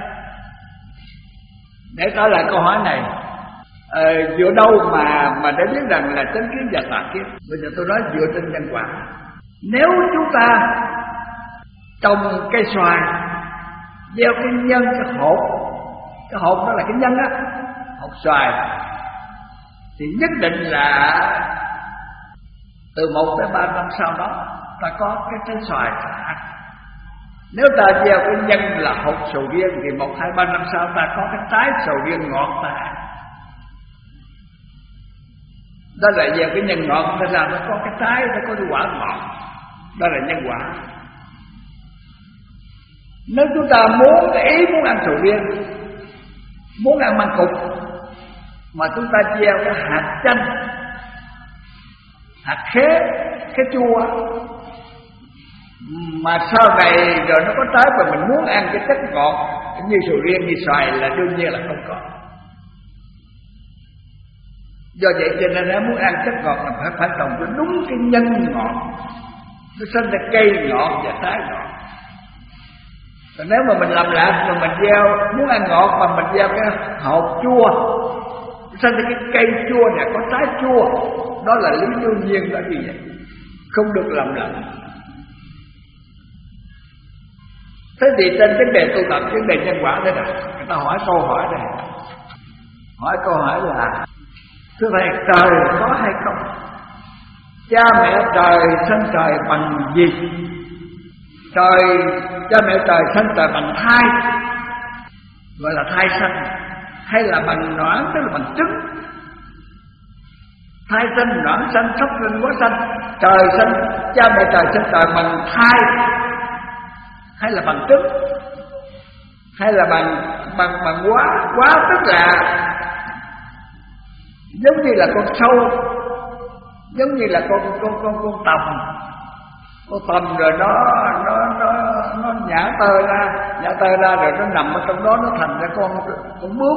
để trả lời câu hỏi này, dựa đâu mà để biết rằng là chánh kiến và tà kiến? Bây giờ tôi nói dựa trên nhân quả. Nếu chúng ta trồng cây xoài, gieo cái nhân, cái hột đó là cái nhân á, hột xoài, thì nhất định là từ 1 tới 3 năm sau đó ta có cái trái xoài ăn. Nếu ta gieo cái nhân là hột sầu riêng thì 1, 2, 3 năm sau ta có cái trái sầu riêng ngọt ta ăn. Đó là gieo cái nhân ngọt ta ra, nó có cái trái, nó có cái quả ngọt. Đó là nhân quả. Nếu chúng ta muốn ăn sầu riêng, muốn ăn măng cụt, mà chúng ta gieo cái hạt chanh, hạt khế, cái chua, mà sau này rồi nó có trái và mình muốn ăn cái chất ngọt như sầu riêng, như xoài là đương nhiên là không có. Do vậy cho nên nếu muốn ăn chất ngọt là phải trồng cho đúng cái nhân ngọt, nó sinh ra cây ngọt và trái ngọt. Còn nếu mà mình làm lạc mà mình gieo muốn ăn ngọt mà mình gieo cái hột chua, sinh ra cái cây chua này có trái chua, đó là lý đương nhiên. Đó gì vậy? Không được làm lẫn. Thế thì trên vấn đề tu tập, vấn đề nhân quả đây nè, người ta hỏi câu hỏi này, hỏi câu hỏi là: thưa thầy, trời có hay không? Cha mẹ trời sinh trời bằng gì? Cha mẹ trời sinh trời bằng thai, gọi là thai sanh, hay là bằng noãn, tức là bằng trứng? Thai sinh, noãn sanh, sắp sinh, quá sanh. Trời sinh, cha mẹ trời sinh trời bằng thai, hay là bằng trứng, hay là bằng quá, tức là giống như là con sâu, giống như là con tầm rồi nó nhả tơi ra rồi nó nằm ở trong đó, nó thành ra con bướm.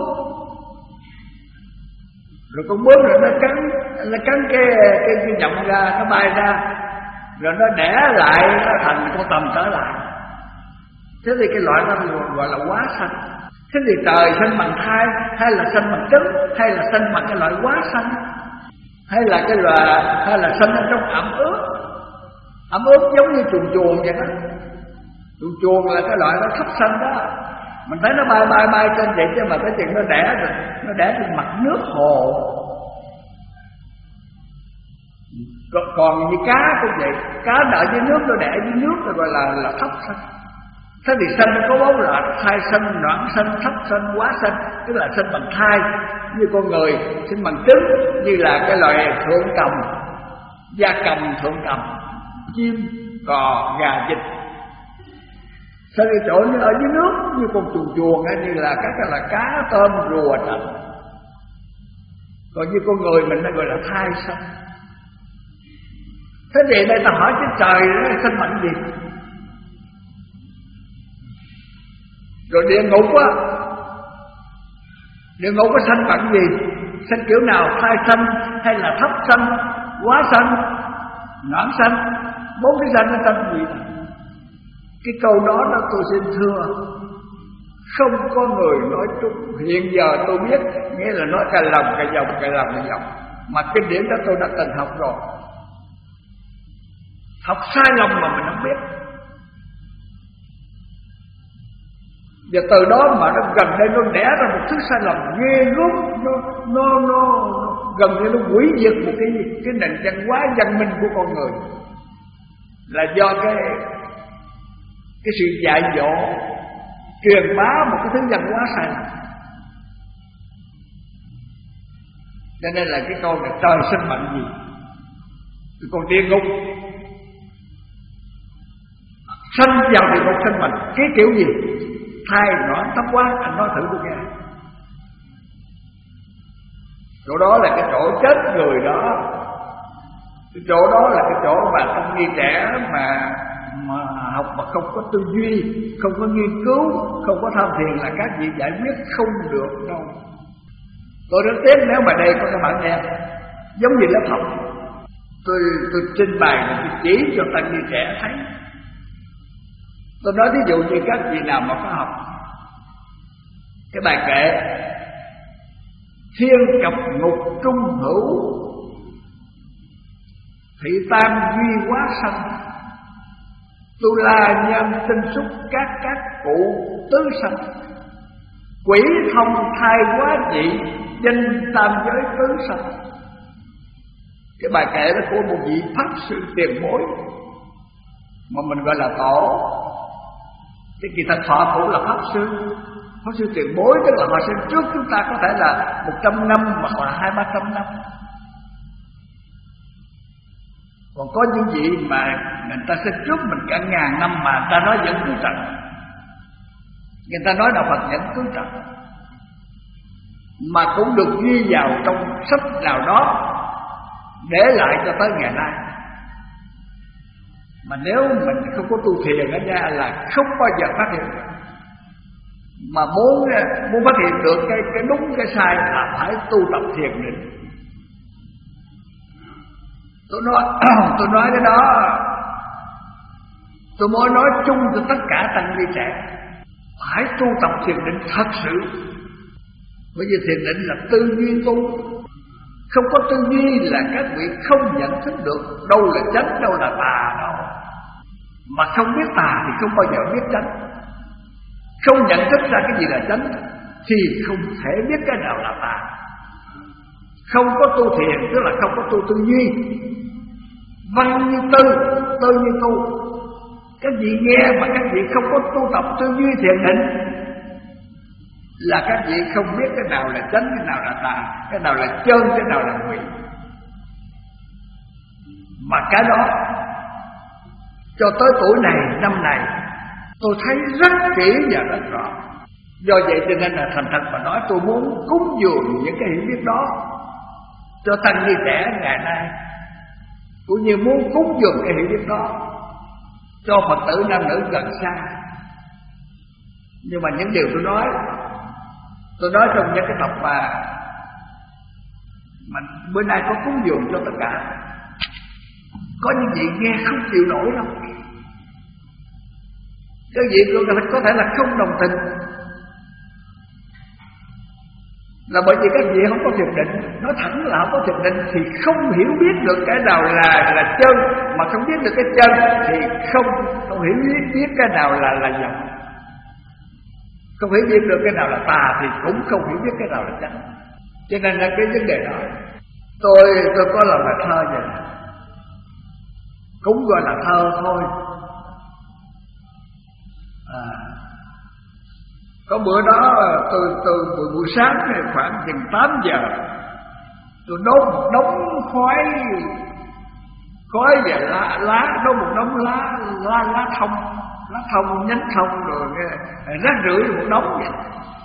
Rồi con bướm rồi nó cắn cái nhộng ra, nó bay ra, rồi nó đẻ lại, nó thành con tầm trở lại. Thế thì cái loại đó gọi là quá sanh. Thế thì trời sinh bằng thai, hay là sinh bằng trứng, hay là sinh bằng cái loại quá sanh, hay là sinh ở trong ẩm ướt? Ẩm ướt giống như chuồn vậy đó. Chuồn là cái loại nó thấp sanh đó. Mình thấy nó bay trên vậy, chứ mà cái chuyện nó đẻ trên mặt nước hồ. Còn như cá cũng vậy, cá đợi dưới nước, nó đẻ dưới nước rồi gọi là thấp sanh. Thế thì sanh có 4 loại: thai sanh, noãn sanh, thấp sanh, quá sanh. Tức là sinh bằng thai như con người, sinh bằng trứng như là cái loài thượng cầm, gia cầm, thượng cầm, chim, cò, gà, vịt. Sinh ở chỗ ở dưới nước như con chuồn hay như là các là cá, tôm, rùa, trạch. Còn như con người mình nó gọi là thai sanh. Thế thì đây ta hỏi chứ trời nó sinh bằng gì? Rồi địa ngục á, địa ngục có sanh bằng gì? Sanh kiểu nào? Thai sanh, hay là thấp sanh, quá sanh, noãn sanh? 4 cái sanh nó sanh gì? Cái câu đó tôi xin thưa, không có người nói trúng. Hiện giờ tôi biết, nghĩa là nói cài lòng cài dòng. Mà kinh điển đó tôi đã từng học rồi. Học sai lầm mà mình không biết. Và từ đó mà nó gần đây nó đẻ ra một thứ sai lầm ghê gớm, nó gần như nó hủy diệt một cái nền văn hóa văn minh của con người, là do cái sự dạy dỗ truyền bá một cái thứ văn hóa sai lầm. Cho nên là cái câu này trời sinh bằng gì? Còn địa ngục, sanh vào địa ngục sinh bằng cái kiểu gì? Thai noãn thấp quá, anh nói thử tôi nghe. Chỗ đó là cái chỗ chết người đó. Cái chỗ đó là cái chỗ mà trong nghi trẻ mà học mà không có tư duy, không có nghiên cứu, không có tham thiền là các vị giải quyết không được đâu. Tôi nói tiếp, nếu mà đây có các bạn nghe giống như lớp học, tôi trình bày là tôi chỉ cho tăng ni trẻ thấy. Tôi nói ví dụ như các vị nào mà có học cái bài kệ thiên cập ngục trung hữu, thị tam duy quá sanh, tu la nhân sinh xuất các cụ tứ sanh, quỷ thông thai quá dị, danh tam giới tứ sanh. Cái bài kệ đó của một vị pháp sư tiền bối mà mình gọi là tổ. Cái kỳ thật họ cũng là pháp sư tiền bối, tức là họ sinh trước chúng ta có thể là 100 năm hoặc là 200-300 năm. Còn có những vị mà người ta sinh trước mình cả ngàn năm mà người ta nói vẫn cứu trần. Người ta nói đạo Phật vẫn cứu trần, mà cũng được ghi vào trong sách nào đó để lại cho tới ngày nay. Mà nếu mình không có tu thiền ở nhà là không bao giờ phát hiện được. Mà muốn phát hiện được cái đúng cái sai là phải tu tập thiền định. Tôi nói cái đó, tôi muốn nói chung cho tất cả tăng ni trẻ, phải tu tập thiền định thật sự. Bởi vì thiền định là tư duy tu. Không có tư duy là các vị không nhận thức được đâu là chánh, đâu là tà đâu. Mà không biết tà thì không bao giờ biết chánh. Không nhận thức ra cái gì là chánh thì không thể biết cái nào là tà. Không có tu thiền tức là không có tu tư duy. Văn như tư như tu. Các vị nghe mà các vị không có tu tập tư duy thiền định là các vị không biết cái nào là chánh, cái nào là tà, cái nào là chân, cái nào là ngụy. Mà cái đó cho tới tuổi này, năm này tôi thấy rất kỹ và rất rõ. Do vậy cho nên là thành thật mà nói, tôi muốn cúng dường những cái hiểu biết đó cho tăng ni trẻ ngày nay, cũng như muốn cúng dường cái hiểu biết đó cho Phật tử nam nữ gần xa. Nhưng mà những điều tôi nói trong những cái tập mà bữa nay có cúng dường cho tất cả. Có những vị nghe không chịu nổi đâu. Các vị có thể là không đồng tình, là bởi vì các vị không có thiền định. Nói thẳng là không có thiền định thì không hiểu biết được cái nào là chân, mà không biết được cái chân thì không hiểu biết cái nào là dòng. Không hiểu biết được cái nào là tà thì cũng không hiểu biết cái nào là chánh. Cho nên là cái vấn đề đó tôi có làm bài thơ vậy, cũng gọi là thơ thôi. Có bữa đó tôi buổi sáng khoảng chừng 8 giờ tôi đốt một đống khói và lá, đốt một đống lá thông, nhánh thông rồi rác rưởi một đống vậy.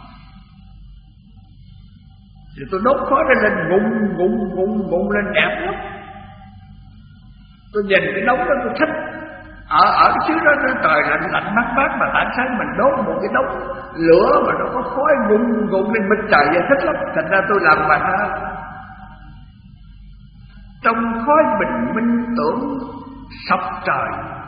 Thì tôi đốt khói nó lên ngụng lên đẹp lắm. Tôi nhìn cái đống đó tôi thích. Ở cái xứ đó trời lạnh mát mà tại sáng mình đốt một cái đống lửa mà nó có khói ngụng lên bên trời vậy thích lắm. Thành ra tôi làm bài thơ trong khói bình minh tưởng sập trời.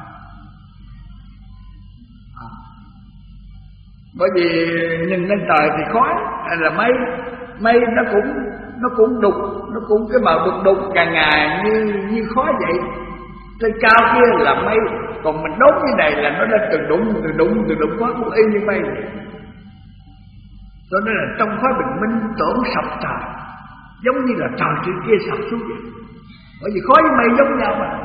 Bởi vì nhìn lên trời thì khói hay là mây nó cũng đục, nó cũng cái màu đục càng ngày như khói vậy. Trên cao kia là mây, còn mình đốt như này là nó lên từ đụng khói cũng y như mây vậy. Cho nên là trong khói bình minh tưởng sập trời, giống như là trời trên kia sập xuống vậy. Bởi vì khói với mây giống nhau mà.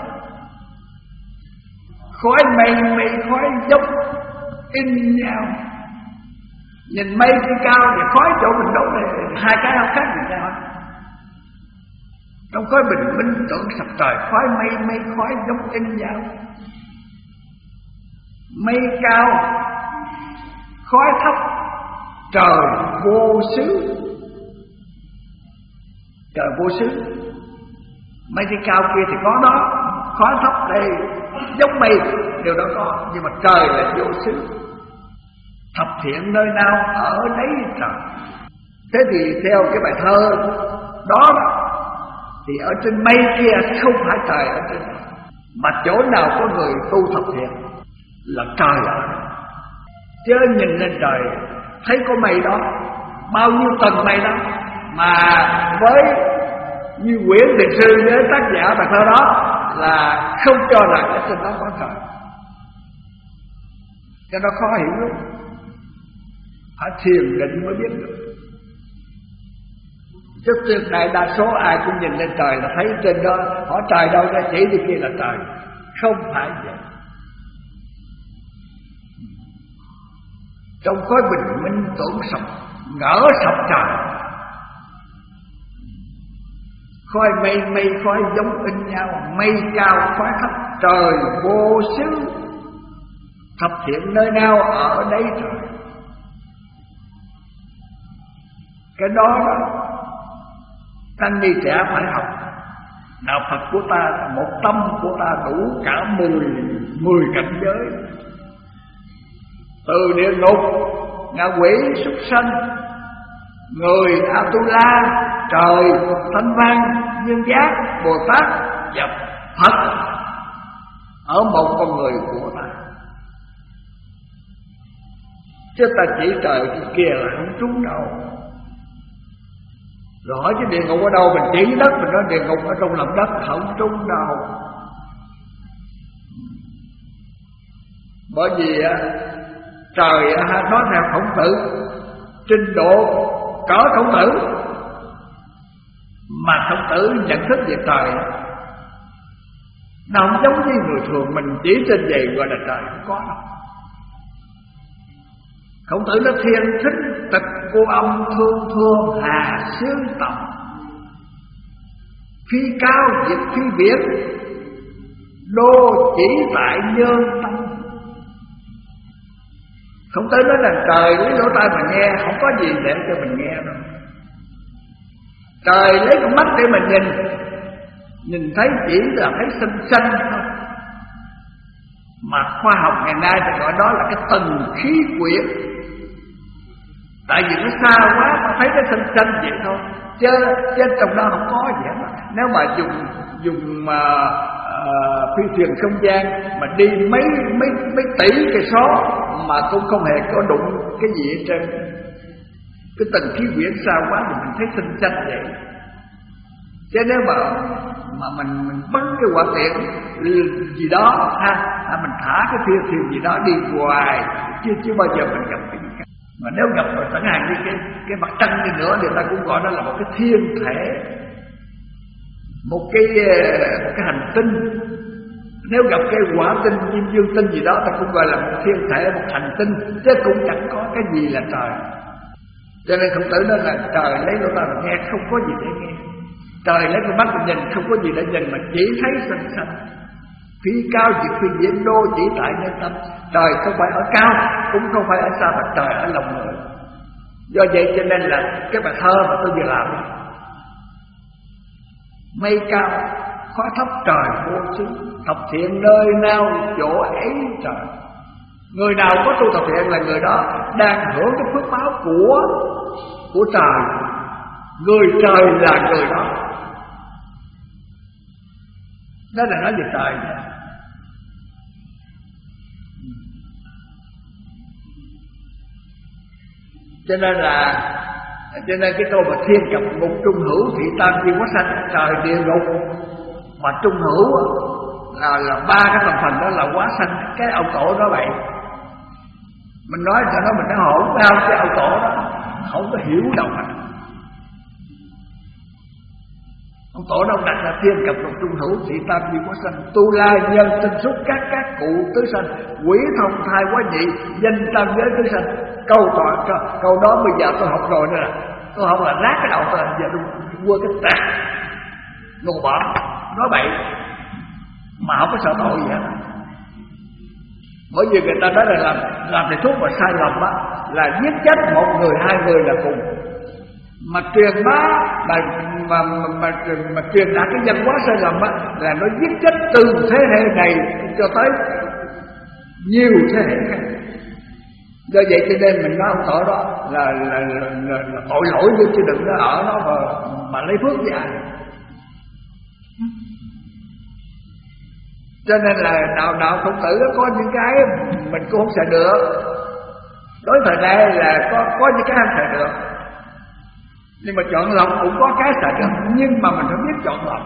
Khói mây khói giống in nhau. Nhìn mây trên cao thì khói chỗ mình đốt này hai cái không khác gì nhau. Trong khói bình minh tưởng sập trời, khói mây khói giống in nhau. Mây cao khói thấp, trời vô xứ. Trời vô xứ. Mây trên cao kia thì có đó, khói thấp đây giống mây điều đó có, nhưng mà trời là vô xứ. Thập thiện nơi nào ở đấy trời. Thế thì theo cái bài thơ đó thì ở trên mây kia không phải trời ở trên đó, mà chỗ nào có người tu thập thiện là trời ở đó. Chứ nhìn lên trời thấy có mây đó, bao nhiêu tầng mây đó, mà với như Nguyễn Thiện Sư với tác giả bài thơ đó là không cho rằng ở trên đó có trời. Cho nó khó hiểu lắm, phải thiền định mới biết được. Chứ tuyệt đại đa số ai cũng nhìn lên trời là thấy trên đó, hỏi trời đâu ra chỉ đi kia là trời. Không phải vậy. Trong khối bình minh tưởng sập, ngỡ sập trời. Khói mây khói giống in nhau, mây cao khói thấp, trời vô xứ. Thập thiện nơi nào ở đây trời. Cái đó thanh ni trẻ phải học. Đạo Phật của ta, một tâm của ta đủ cả 10 cảnh giới. Từ địa ngục, ngạ quỷ, súc sanh, người A-tu-la, trời, Thanh Văn, Dương Giác, Bồ Tát và Phật ở một con người của ta. Chứ ta chỉ trời kia là không trúng đâu. Rồi hỏi cái địa ngục ở đâu, mình chỉ đất, mình nói địa ngục ở trong lòng đất, không trúng đâu. Bởi vì trời nói theo Khổng Tử, trình độ cỡ Khổng Tử, mà Khổng Tử nhận thức về trời nó không giống như người thường mình chỉ trên về gọi là trời, không có đâu. Khổng Tử nói thiên thích tịch cô âm thương thương hà xứ tầm, phi cao diệt phi biển, đô chỉ tại nhân tâm. Khổng Tử nói là trời lấy lỗ tai mà nghe, không có gì để cho mình nghe đâu. Trời lấy con mắt để mình nhìn thấy chỉ là thấy xanh xanh thôi. Mà khoa học ngày nay thì gọi đó là cái tầng khí quyển. Tại vì nó xa quá, ta thấy cái xanh xanh vậy thôi, chứ trong đó không có gì hết. Nếu mà dùng phi thuyền không gian mà đi mấy tỷ cây số mà cũng không hề có đụng cái gì ở trên cái tầng khí quyển xa quá thì mình thấy xanh xanh vậy. Chứ nếu mà mình bắn cái quả tiễn gì đó mình thả cái phi thuyền gì đó đi hoài, chưa bao giờ mình gặp cái gì cả. Mà nếu gặp rồi chẳng hạn như cái mặt trăng đi nữa, người ta cũng gọi đó là một cái thiên thể, một cái hành tinh. Nếu gặp cái quả tinh, kim dương tinh gì đó, ta cũng gọi là một thiên thể, một hành tinh, chứ cũng chẳng có cái gì là trời. Cho nên Khổng Tử nói là trời lấy lỗ tai mà nghe, không có gì để nghe. Trời lấy con mắt mình nhìn, không có gì để nhìn, mà chỉ thấy xanh xanh. Phi cao diệt phi biển, đô chỉ tại nhân tâm. Trời không phải ở cao, cũng không phải ở xa, mà trời ở lòng người. Do vậy cho nên là cái bài thơ mà tôi vừa làm, mây cao khói thấp trời vô xứ, thập thiện nơi nào chỗ ấy trời. Người nào có tu thập thiện là người đó đang hưởng cái phước báo của trời. Người trời là người đó. Đó là nói về trời. Cho nên cái câu mà thiên cập ngục trung hữu thị tam chi quá sanh, trời địa ngục mà trung hữu là ba cái thành phần đó là quá sanh. Cái ông tổ đó vậy, mình nói cho nó mình nói hỗn sao, cái ông tổ đó không có hiểu đâu mà. Ông tổ đâu đặt là thiên cập ngục trung hữu thị tam chi quá sanh, tu la nhân sinh xuất các cụ tứ sanh, quỷ thông thai quá nhị, danh tam giới tứ sanh. Câu đó bây giờ tôi học rồi nữa là tôi học là nát cái đầu tôi, giờ tôi quơ cái tạc ngô bỏ nói bậy mà không có sợ tội gì hết. Bởi vì người ta nói là làm thầy thuốc mà sai lầm á là giết chết một người, hai người là cùng. Mà truyền bá mà truyền đạt cái văn hóa sai lầm á là nó giết chết từ thế hệ này cho tới nhiều thế hệ khác. Do vậy cho nên mình nói ông tội đó là tội lỗi, chứ đừng có ở đó mà lấy phước với ai. Cho nên là đạo Khổng Tử có những cái mình cũng không xài được. Đối thời đây là có những cái không xài được, nhưng mà chọn lọc cũng có cái xài được, nhưng mà mình phải biết chọn lọc.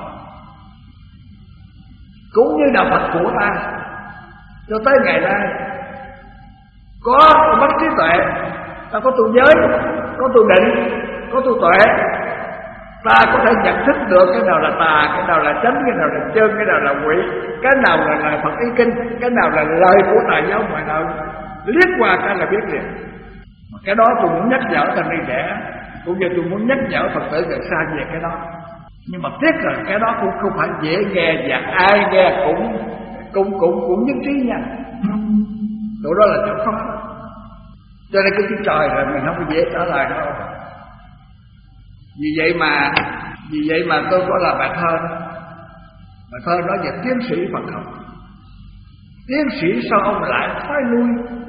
Cũng như đạo Phật của ta cho tới ngày nay, có bát trí tuệ, ta có tu giới, có tu định, có tu tuệ, ta có thể nhận thức được cái nào là tà, cái nào là chánh, cái nào là chân, cái nào là quỷ, cái nào là lời Phật ý kinh, cái nào là lời của tà giáo ngoại đạo, liếc qua cái là biết liền. Cái đó tôi muốn nhắc nhở thành ni trẻ, cũng như tôi muốn nhắc nhở Phật tử gần xa về cái đó. Nhưng mà tiếc là cái đó cũng không phải dễ nghe, và ai nghe cũng nhất trí nha. Chỗ đó là chỗ khó. Cho nên cái trời rồi mình không có dễ trả lời đâu. Vì vậy mà tôi có làm bài thơ. Bài thơ nói về tiến sĩ Phật học. Tiến sĩ sao ông lại thoái lui,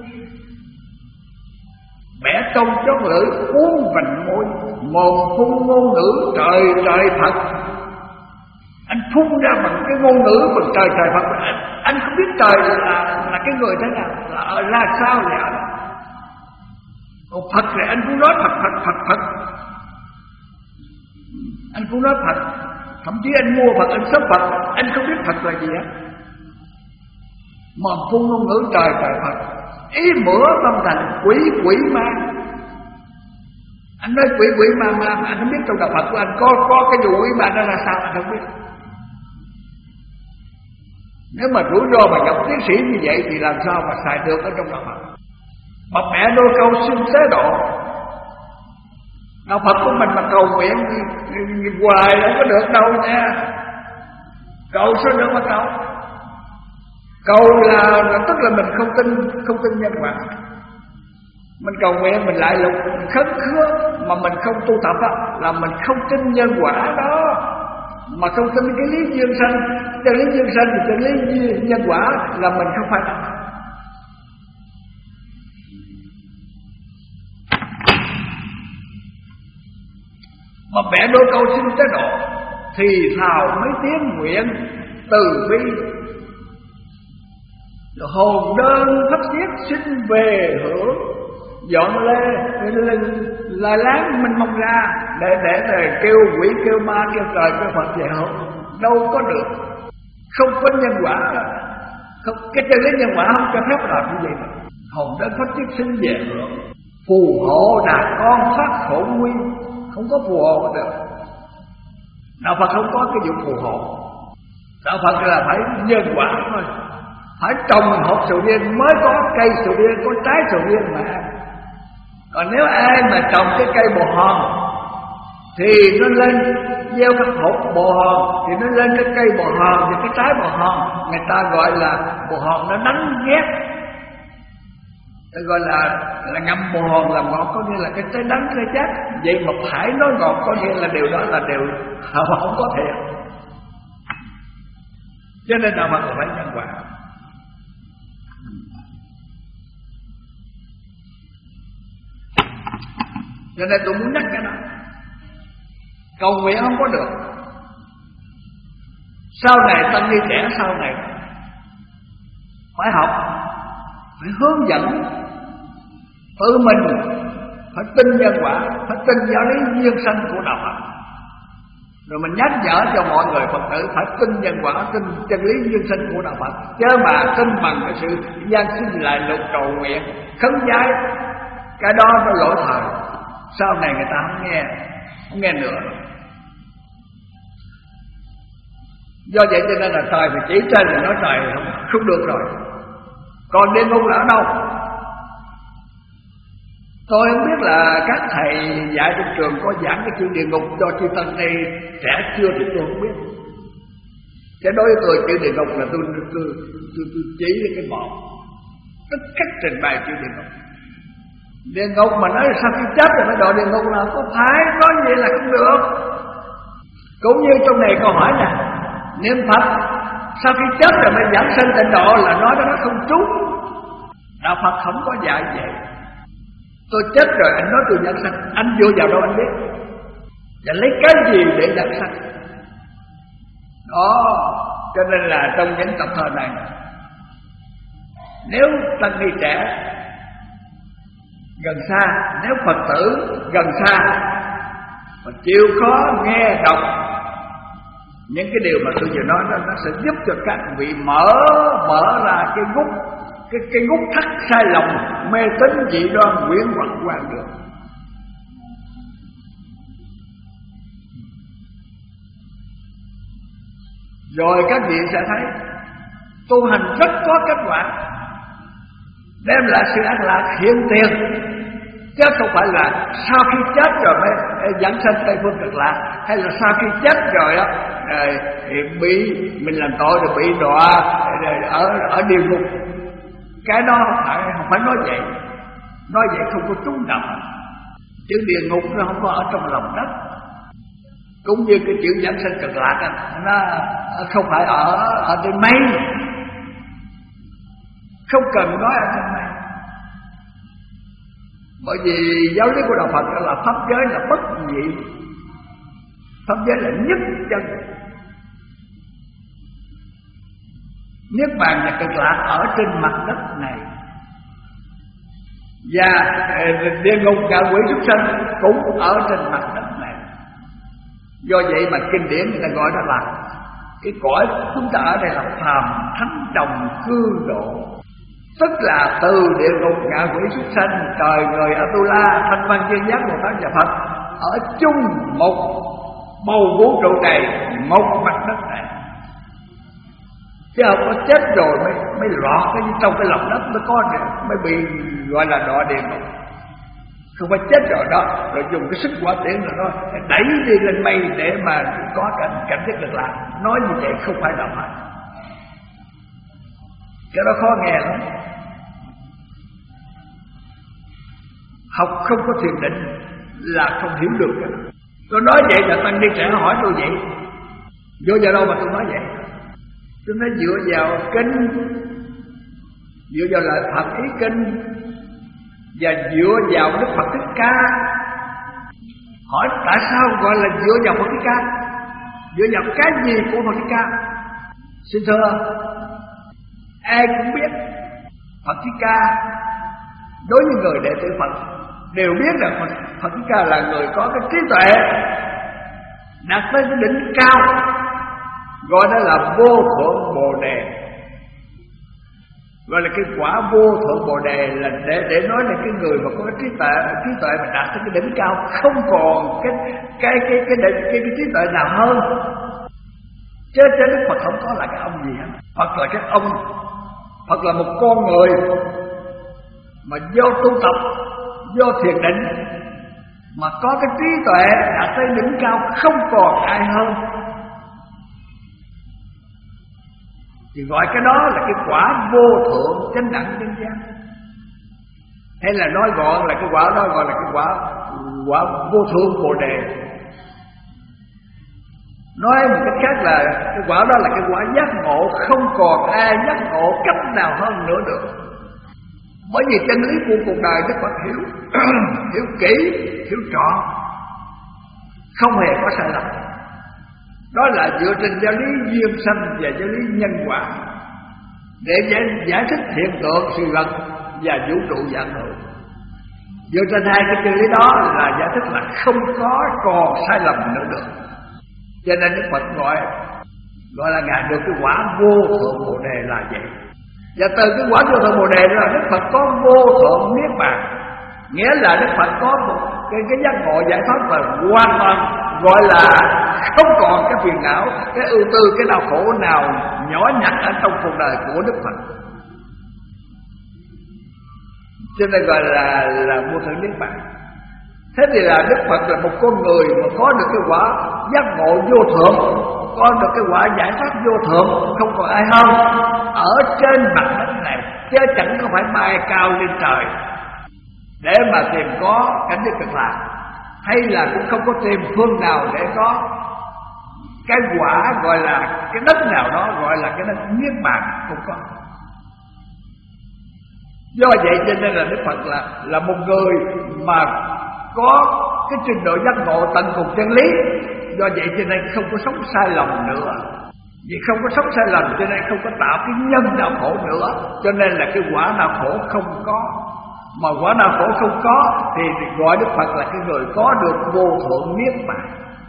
bẻ công chót lưỡi uống vành môi, mồm phun ngôn ngữ trời Phật. Anh phun ra bằng cái ngôn ngữ bằng trời Phật. Anh không biết trời là cái người thế nào, là sao vậy? Còn Phật thì anh cũng nói Phật. Anh cũng nói Phật, thậm chí anh mua Phật, anh sắp Phật, anh không biết Phật là gì hết. Mồm phun ngôn ngữ trời Phật, ý mửa tâm thành quỷ ma. Anh nói quỷ ma, anh không biết trong đạo Phật của anh có cái vụ quỷ ma đó là sao, anh không biết. Nếu mà rủi ro mà gặp tiến sĩ như vậy thì làm sao mà xài được ở trong đạo Phật. Mà mẹ đôi câu xin tế độ. Đạo Phật của mình mà cầu nguyện hoài không có được đâu nha. Cầu sao được mà cầu. Cầu là tức là mình không tin nhân quả. Mình cầu nguyện mình lại lục mình khấn khứa mà mình không tu tập á, là mình không tin nhân quả đó. Mà không tin cái lý duyên sanh, chân lý duyên sanh thì chân lý nhân quả là mình không phải đạo. Mà vẽ đôi câu xin tế độ thì thào mấy tiếng nguyện từ bi, hồn đơn thấp thiết xin về hưởng, dọn là láng mình mong ra để kêu quỷ kêu ma kêu trời kêu Phật về hưởng. Đâu có được, không có nhân quả, không, cái chân lý nhân quả không cho phép làm như vậy. Hồn đơn thấp thiết xin về hưởng, phù hộ đạt con thoát khổ nguy, không có phù hộ được. Đạo Phật không có cái vụ phù hộ. Đạo Phật là phải nhân quả thôi. Phải trồng hột sầu riêng mới có cây sầu riêng, có trái sầu riêng mà ăn. Còn nếu ai mà trồng cái cây bồ hòn thì nó lên gieo các hột bồ hòn, thì nó lên cái cây bồ hòn, thì cái trái bồ hòn người ta gọi là bồ hòn nó đắng ghét. Gọi là ngâm bồ hòn làm ngọt, có nghĩa là cái trái đắng trái chát. Vậy mà phải nói ngọt có nghĩa là điều đó là điều không có thiệt. Cho nên đạo Phật là phải nhân quả. Cho nên tôi muốn nhắc cái đó. Cầu nguyện không có được. Sau này tăng ni trẻ sau này phải học, phải hướng dẫn tự mình, phải tin nhân quả, phải tin giáo lý duyên sanh của đạo Phật. Rồi mình nhắc nhở cho mọi người Phật tử phải tin nhân quả, tin chân lý duyên sanh của đạo Phật, chứ mà tin bằng cái sự gian sinh lại lục cầu nguyện khấn vái, cái đó nó lỗi thời. Sau này người ta không nghe nữa. Do vậy cho nên là trời phải chỉ trên là nói trời không được rồi. Còn địa ngục là ở đâu? Tôi không biết là các thầy dạy trong trường có giảng cái chuyện địa ngục cho chư tăng ni trẻ chưa thì tôi không biết. Chứ đối với tôi chuyện địa ngục là tôi chỉ cái bọn tất cách trình bày chuyện địa ngục. Địa ngục mà nói là sau khi chết rồi mới đọa địa ngục là có phải, nói vậy là không được. Cũng như trong này câu hỏi là niệm Phật sau khi chết rồi mới giảng sanh tịnh độ là nói đó nó không trúng. Đạo Phật không có dạy vậy. Tôi chết rồi anh nói tôi giảng sanh, anh vô vào đâu anh biết? Và lấy cái gì để giảng sanh? Đó, cho nên là trong những tập thơ này, nếu tăng ni trẻ gần xa, nếu Phật tử gần xa mà chịu khó nghe đọc những cái điều mà tôi vừa nói đó, nó sẽ giúp cho các vị mở ra cái gút thắt sai lầm mê tín dị đoan quyến hoặc quan được. Rồi các vị sẽ thấy tu hành rất có kết quả, đem lại sự an lạc hiện tiền, chứ không phải là sau khi chết rồi mới giảng sanh Tây Phương Cực Lạc, hay là sau khi chết rồi á bị mình làm tội rồi bị đọa ở địa ngục. Cái đó không phải nói vậy. Nói vậy không có trúng đạo. Chữ địa ngục nó không có ở trong lòng đất, cũng như cái chữ giảng sanh Cực Lạc nó không phải ở trên mây, không cần nói ở trên mây. Bởi vì giáo lý của đạo Phật là pháp giới là bất nhị, pháp giới là nhất chân. Niết bàn và Cực Lạc ở trên mặt đất này, và địa ngục ngạ quỷ súc sanh cũng ở trên mặt đất này. Do vậy mà kinh điển người ta gọi đó là cái cõi chúng ta ở đây là phàm thánh đồng cư độ, tức là từ địa ngục ngạ quỷ súc sanh, trời người Atula, thanh văn chân giác Bồ Tát và Phật ở chung một bầu vũ trụ này, một mặt đất này. Chứ không có chết rồi mới lọt trong cái lòng đất mới bị gọi là đọa địa ngục. Không phải chết rồi đó, rồi dùng cái sức quả tiễn rồi nó đẩy đi lên mây để mà có cảnh giới Cực Lạc. Nói như vậy không phải đạo Phật. Cái đó khó nghe lắm. Học không có thiền định là không hiểu được cái đó. Tôi nói vậy là tăng ni trẻ hỏi tôi vậy, vô vào đâu mà tôi nói vậy? Tôi nói dựa vào kinh, dựa vào lời Phật ý kinh, và dựa vào Đức Phật Thích Ca. Hỏi tại sao gọi là dựa vào Phật Thích Ca? Dựa vào cái gì của Phật Thích Ca? Xin thưa, ai cũng biết Phật Thích Ca đối với người đệ tử Phật đều biết rằng Phật Thích Ca là người có cái trí tuệ đạt tới cái đỉnh cao, gọi đó là vô thượng bồ đề. Gọi là cái quả vô thượng bồ đề là để nói là cái người mà có cái trí tuệ mà đạt tới cái đỉnh cao, không còn cái trí tuệ nào hơn. Chứ Đức Phật không có là cái ông gì hết. Phật là cái ông, Phật là một con người mà do tu tập, do thiền định mà có cái trí tuệ đạt tới đỉnh cao, không còn ai hơn. Thì gọi cái đó là cái quả vô thượng chánh đẳng chân giác. Hay là nói gọn là cái quả đó gọi là cái quả vô thượng bồ đề. Nói một cách khác là cái quả đó là cái quả giác ngộ, không còn ai giác ngộ cách nào hơn nữa được. Bởi vì chân lý của cuộc đời Đức Phật hiểu hiểu kỹ, hiểu trọn, không hề có sai lầm. Đó là dựa trên giáo lý duyên sanh và giáo lý nhân quả để giải thích hiện tượng sự vật và vũ trụ vạn hữu. Dựa trên hai cái chân lý đó là giải thích là không có còn sai lầm nữa được. Cho nên Đức Phật gọi là Ngài được cái quả vô thượng bồ đề là vậy. Và từ cái quả vô thượng bồ đề đó là Đức Phật có vô thượng niết bàn, nghĩa là Đức Phật có một cái giác ngộ giải thoát và hoàn toàn gọi là không còn cái phiền não, cái ưu tư, cái đau khổ nào nhỏ nhặt ở trong cuộc đời của Đức Phật. Cho nên gọi là vô thượng niết bàn. Thế thì là Đức Phật là một con người mà có được cái quả giác ngộ vô thượng, có được cái quả giải thoát vô thượng, không còn ai hơn ở trên mặt đất này, chứ chẳng có phải bay cao lên trời để mà tìm có cảnh giới Cực Lạc, hay là cũng không có tìm phương nào để có cái quả gọi là cái đất nào đó gọi là cái đất niết bàn, không có. Do vậy cho nên là Đức Phật là một người mà có cái trình độ giác ngộ tận cùng chân lý. Do vậy cho nên không có sống sai lầm nữa. Vì không có sống sai lầm cho nên không có tạo cái nhân đau khổ nữa. Cho nên là cái quả đau khổ không có. Mà quả đau khổ không có thì gọi Đức Phật là cái người có được vô thượng niết bàn.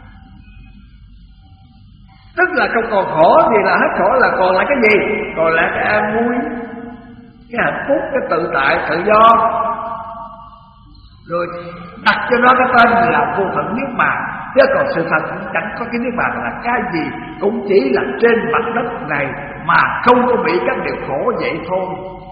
Tức là không còn khổ thì là hết khổ, là còn lại cái gì? Còn lại cái an vui, cái hạnh phúc, cái tự tại, tự do. Rồi đặt cho nó cái tên là vô thượng niết bàn. Chứ còn sự thật cũng chẳng có cái niết bàn là cái gì, cũng chỉ là trên mặt đất này mà không có bị các điều khổ vậy thôi.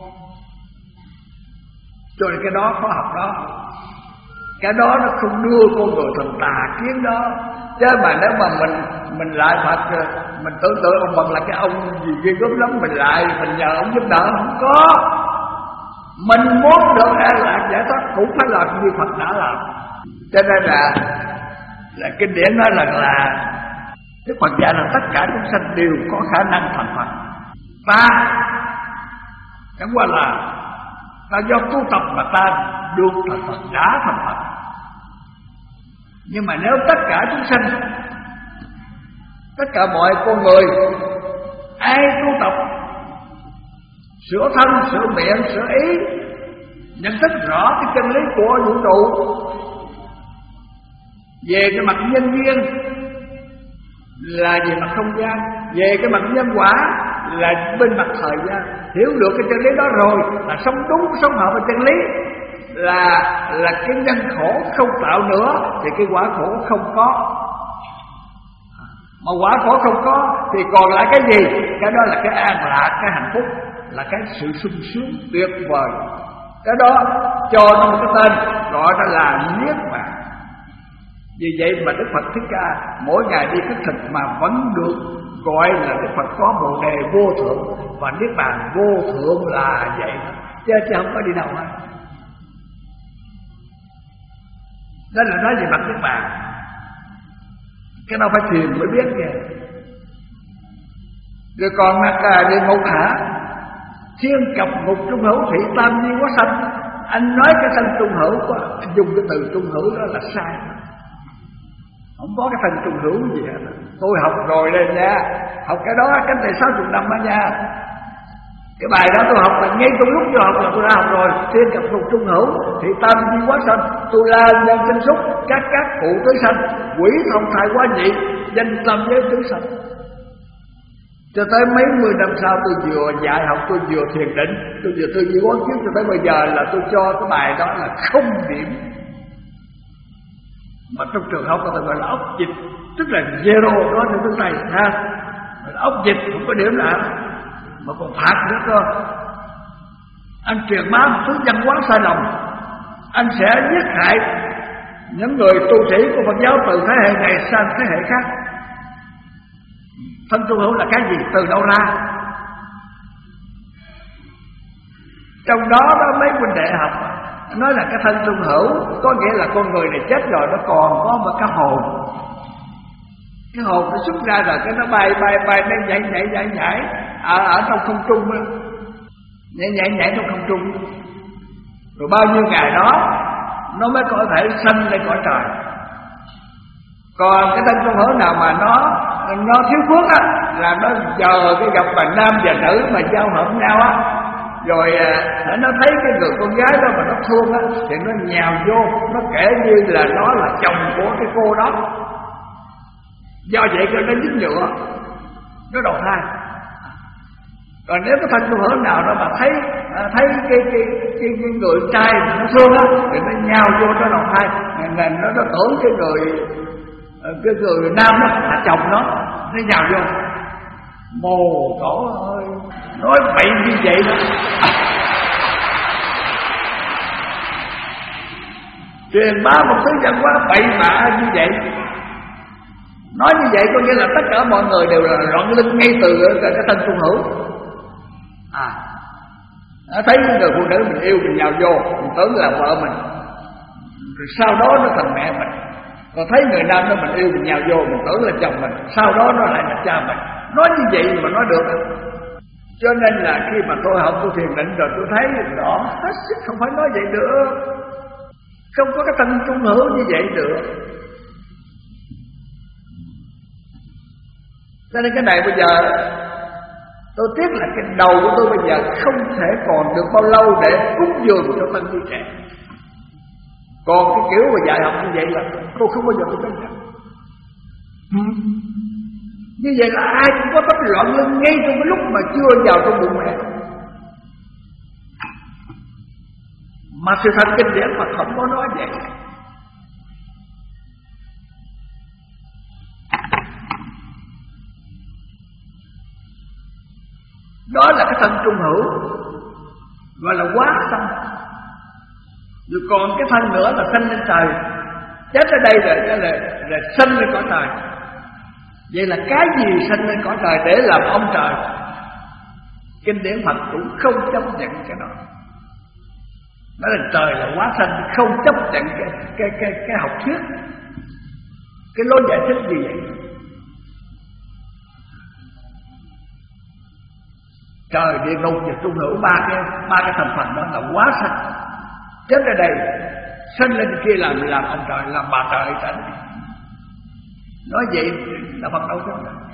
Cho nên cái đó khó học đó. Cái đó nó không đưa con người thành tà kiến đó. Chứ mà nếu mà mình lại Phật, mình tưởng tượng ông Phật là cái ông gì ghê gớm lắm, mình lại mình nhờ ông giúp đỡ, không có. Mình muốn được an lạc giải thoát cũng phải làm như Phật đã làm. Cho nên là kinh điển nói là Đức Phật dạy là tất cả chúng sanh đều có khả năng thành Phật. Ta chẳng qua là ta do tu tập mà ta được thành Phật, đã thành Phật. Nhưng mà nếu tất cả chúng sanh, tất cả mọi con người, ai tu tập, sửa thân, sửa miệng, sửa ý, nhận thức rõ cái chân lý của vũ trụ về cái mặt nhân duyên là về mặt không gian, về cái mặt nhân quả là bên mặt thời gian. Hiểu được cái chân lý đó rồi là sống đúng, sống hợp với chân lý, là cái nhân khổ không tạo nữa thì cái quả khổ không có. Mà quả khổ không có thì còn lại cái gì? Cái đó là cái an lạc, cái hạnh phúc, là cái sự sung sướng tuyệt vời. Cái đó cho nó một cái tên gọi đó là niết bàn. Vì vậy mà Đức Phật Thích Ca mỗi ngày đi khất thực mà vẫn được gọi là Đức Phật có bồ đề vô thượng, và niết bàn vô thượng là vậy, chứ không có đi đâu hết. Đó là nói về mặt niết bàn. Cái đó phải thiền mới biết kìa. Rồi còn mặt địa ngục hả? Thiên cập ngục trung hữu thị tam di quá sanh. Anh nói cái sanh trung hữu quá, anh dùng cái từ trung hữu đó là sai. Không có cái sanh trung hữu gì hết. Tôi học rồi đây nha, học cái đó cách đây 60 năm đó nha. Cái bài đó tôi học là ngay trong lúc tôi học là tôi đã học rồi. Thiên cập ngục trung hữu thị tam di quá sanh. Tôi la nhân sinh xúc, các phụ tới sanh, quỷ thông thai quá nhị, danh tâm giới tứ sanh. Cho tới mấy mươi năm sau tôi vừa dạy học, tôi vừa thiền định, tôi vừa tư duy quán chiếu, cho tới bây giờ là tôi cho cái bài đó là không điểm. Mà trong trường học người ta gọi là ốc dịch, tức là zero đó theo tiếng Tây ha. Ốc dịch không có điểm nào, mà còn phạt nữa cơ. Anh truyền bá một thứ văn hóa sai lầm, anh sẽ giết hại những người tu sĩ của Phật giáo từ thế hệ này sang thế hệ khác. Thân trung hữu là cái gì? Từ đâu ra? Trong đó mấy huynh đệ học nói là cái thân trung hữu có nghĩa là con người này chết rồi nó còn có một cái hồn. Cái hồn nó xuất ra rồi cái nó bay nó nhảy ở trong không trung, nhảy trong không trung. Rồi bao nhiêu ngày đó nó mới có thể sanh lên cõi trời. Còn cái thân trung hữu nào mà nó thiếu phước á, là nó chờ cái gặp bà nam và nữ mà giao hợp nhau á, rồi nó thấy cái người con gái đó mà nó thương á, thì nó nhào vô, nó kể như là nó là chồng của cái cô đó. Do vậy nó dính nhựa, nó đầu thai. Còn nếu cái thân trung hữu nào đó mà thấy cái người trai nó thương á, thì nó nhào vô nó đầu thai, nó tưởng cái người nam đó là chồng nó nhào vô. Mồ tổ ơi, nói bậy như vậy đó. Truyền bá một thứ văn hóa bậy bạ như vậy. Nói như vậy có nghĩa là tất cả mọi người đều là loạn lưng ngay từ cái thân trung hữu. Thấy người phụ nữ mình yêu mình nhào vô, mình tưởng là vợ mình, rồi sau đó nó thành mẹ mình. Còn thấy người nam đó mình yêu mình nhào vô, mình tưởng là chồng mình, sau đó nó lại là cha mình. Nói như vậy mà nói được. Cho nên là khi mà tôi học tu thiền định rồi tôi thấy rõ hết sức không phải nói vậy được. Không có cái thân trung hữu như vậy được. Cho nên cái này bây giờ tôi tiếc là cái đầu của tôi bây giờ không thể còn được bao lâu để cúng dường cho thân như trẻ. Còn cái kiểu mà dạy học như vậy là tôi không bao giờ tôi chấp nhận. Như vậy là ai cũng có tấm loạn lưng ngay trong cái lúc mà chưa vào trong bụng mẹ. Mà sự thật kinh điển mà không có nói vậy. Đó là cái thân trung hữu, gọi là quá sanh. Rồi còn cái thân nữa là sanh lên trời. Chết ở đây là sanh lên cõi trời. Vậy là cái gì sanh lên cõi trời để làm ông trời? Kinh điển Phật cũng không chấp nhận cái đó. Nói là trời là quá sanh, không chấp nhận cái học thuyết, cái lối giải thích gì vậy. Trời, địa ngục và trung hữu, ba cái thành phần đó là quá sanh. Chết ở đây sanh lên kia làm ông trời, làm bà trời cả. Nói vậy là Phật đâu chấp nhận.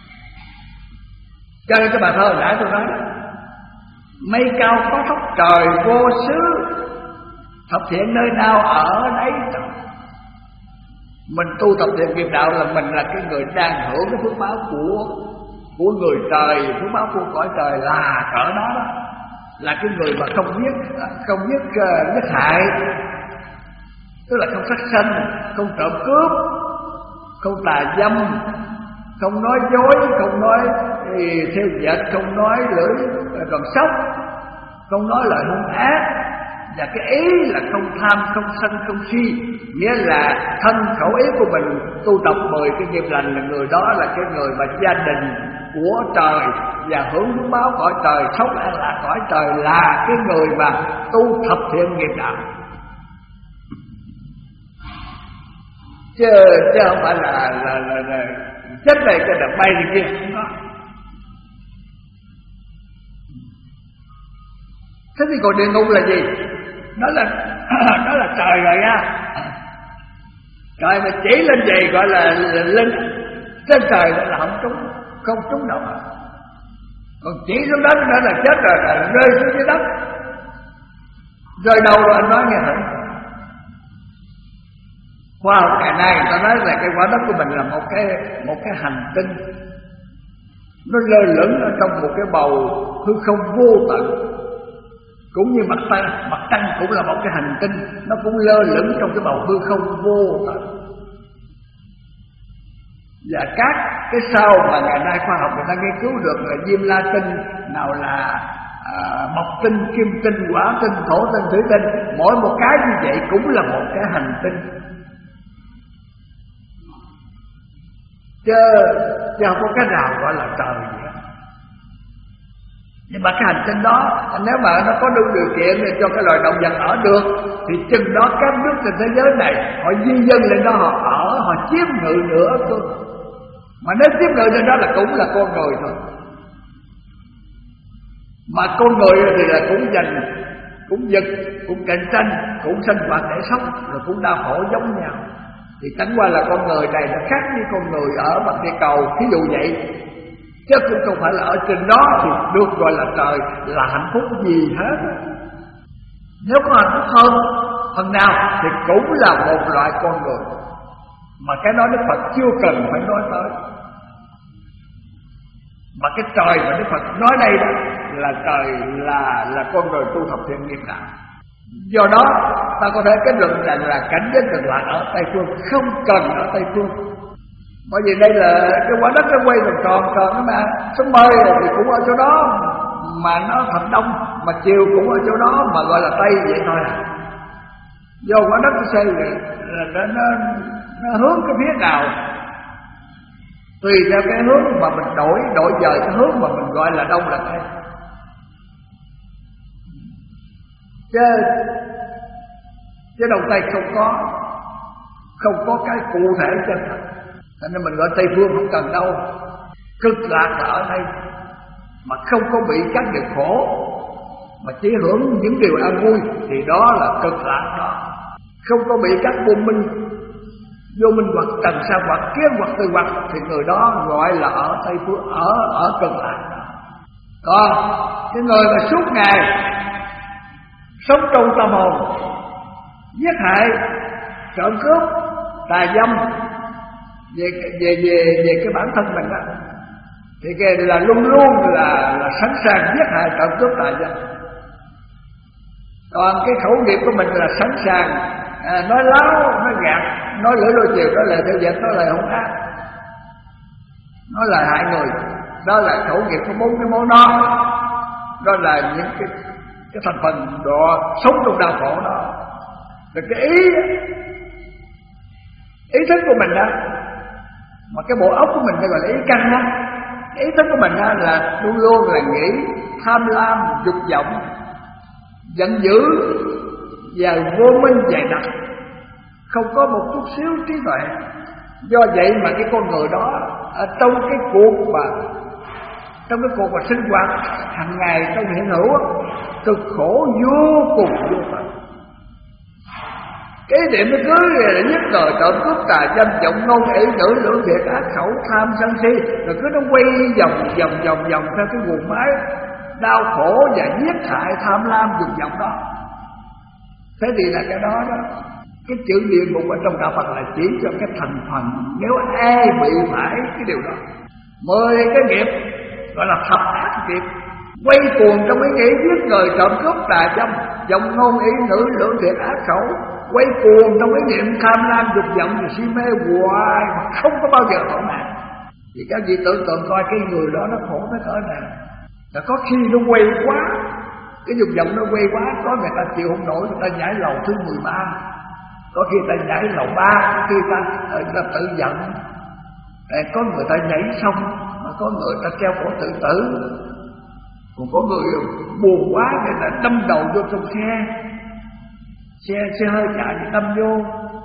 Cho nên cái bài thơ hồi nãy tôi nói đó, mây cao có thóc trời vô xứ, thập thiện nơi nào ở đấy trời. Mình tu thập thiện nghiệp đạo là mình là cái người đang hưởng cái phước báo của người trời, phước báo của cõi trời là cỡ đó đó. Là cái người mà không giết hại, tức là không sát sanh, không trộm cướp, không tà dâm, không nói dối, không nói theo dệt, không nói lưỡi còn sóc, không nói lời hung ác. Và cái ý là không tham, không sân, không si. Nghĩa là thân khẩu ý của mình tu tập 10 cái nghiệp lành, là người đó là cái người mà gia đình của trời và hưởng phước báo cõi trời, sống an lạc cõi trời, là cái người mà tu thập thiện nghiệp đạo. Chứ không phải là chết này cái đợt bay đi kia không có. Thế thì còn địa ngục là gì? Đó là trời rồi nha. Trời mà chỉ lên vậy gọi là lên trên trời là không trúng đâu. Còn chỉ xuống đất nữa là chết rồi, là rơi xuống dưới đất. Rơi đâu rồi anh nói nghe thử. Khoa học ngày nay người ta nói là cái quả đất của mình là một cái hành tinh, nó lơ lửng ở trong một cái bầu hư không vô tận. Cũng như mặt trăng cũng là một cái hành tinh, nó cũng lơ lửng trong cái bầu hư không vô tận. Và các cái sao mà ngày nay khoa học người ta nghiên cứu được là Diêm La Tinh, nào là Mộc Tinh, Kim Tinh, Hỏa Tinh, Thổ Tinh, Thủy Tinh, mỗi một cái như vậy cũng là một cái hành tinh. Chứ không có cái nào gọi là trời gì hết. Nhưng mà cái hành tinh đó, nếu mà nó có đủ điều kiện để cho cái loài động vật ở được, thì chừng đó các nước trên thế giới này họ di dân lên đó, họ ở, họ chiếm ngự nữa cơ. Mà nếu chiếm ngự lên đó là cũng là con người thôi. Mà con người thì là cũng giành, cũng giật, cũng cạnh tranh, cũng sinh hoạt để sống, rồi cũng đau khổ giống nhau. Thì chẳng qua là con người này nó khác với con người ở mặt địa cầu, thí dụ vậy. Chứ cũng không phải là ở trên đó thì được gọi là trời, là hạnh phúc gì hết. Nếu có hạnh phúc hơn phần nào thì cũng là một loại con người, mà cái đó Đức Phật chưa cần phải nói tới. Mà cái trời mà Đức Phật nói đây đó là trời, là con người tu thập thiện nghiệp đạo. Do đó ta có thể kết luận rằng là cảnh giới cực lạc ở Tây Phương, không cần ở Tây Phương. Bởi vì đây là cái quả đất nó quay tròn đó mà, sớm mơi thì cũng ở chỗ đó, mà nó thật đông, mà chiều cũng ở chỗ đó, mà gọi là Tây vậy thôi à. Do quả đất nó xây là nó hướng cái phía nào, tùy theo cái hướng mà mình đổi dời cái hướng mà mình gọi là đông là Tây. Chứ Đông Tây không có cái cụ thể chân thật. Cho nên mình gọi Tây Phương không cần đâu. Cực lạc là ở đây. mà không có bị các điều khổ, mà chỉ hưởng những điều an vui, thì đó là cực lạc đó. Không có bị các vô minh hoặc trần sa hoặc kiến hoặc tư hoặc, thì người đó gọi là ở Tây Phương, ở cực lạc. Còn cái người mà suốt ngày sống trong tâm hồn, giết hại, trộm cướp, tà dâm về cái bản thân mình đó, thì cái là luôn luôn là sẵn sàng giết hại, trộm cướp, tà dâm. Còn cái khẩu nghiệp của mình là sẵn sàng nói láo, nói gạt, nói lưỡi đôi chiều, nói lời theo dệt, nói lời hung ác, nói lời hại người. Đó là khẩu nghiệp của 4 cái món đó. Đó là những cái thành phần đó sống trong đau khổ đó. Rồi cái ý thức của mình đó, mà cái bộ óc của mình gọi là ý căn đó. Ý thức của mình đó là luôn luôn là nghĩ tham lam, dục vọng, giận dữ và vô minh dày đặc, không có một chút xíu trí tuệ. Do vậy mà cái con người đó ở trong cái cuộc mà sinh hoạt hàng ngày trong hiện hữu cực khổ vô cùng vô tận. Cái điểm nó cứ giết người, trộm cướp, tà dâm, vọng ngôn, ỷ ngữ, lưỡng thiệt, ác khẩu, tham sân si, rồi cứ nó quay vòng theo cái guồng máy đau khổ và giết hại, tham lam, dục vọng đó. Thế thì là cái đó đó. Cái chữ địa ngục ở trong đạo Phật là chỉ cho cái thành phần nếu ai bị phải cái điều đó. 10 cái nghiệp gọi là thập ác nghiệp, quay cuồng trong ý nghĩ giết người, trộm cướp, tà dâm, vọng ngôn, ỷ ngữ, lưỡng thiệt, ác khẩu, quay cuồng trong ý niệm tham lam, dục vọng và si mê hoài mà không có bao giờ khổ nạn. Thì các vị tưởng tượng coi cái người đó nó khổ tới cỡ nào. Là có khi nó quay quá, cái dục vọng nó quay quá, có người ta chịu không nổi, người ta nhảy lầu thứ 13, có khi ta nhảy lầu 3, có khi ta tự giận, có người ta nhảy xong, mà có người ta treo cổ tự tử, còn có người buồn quá người ta đâm đầu vô trong xe hơi chạy thì đâm vô,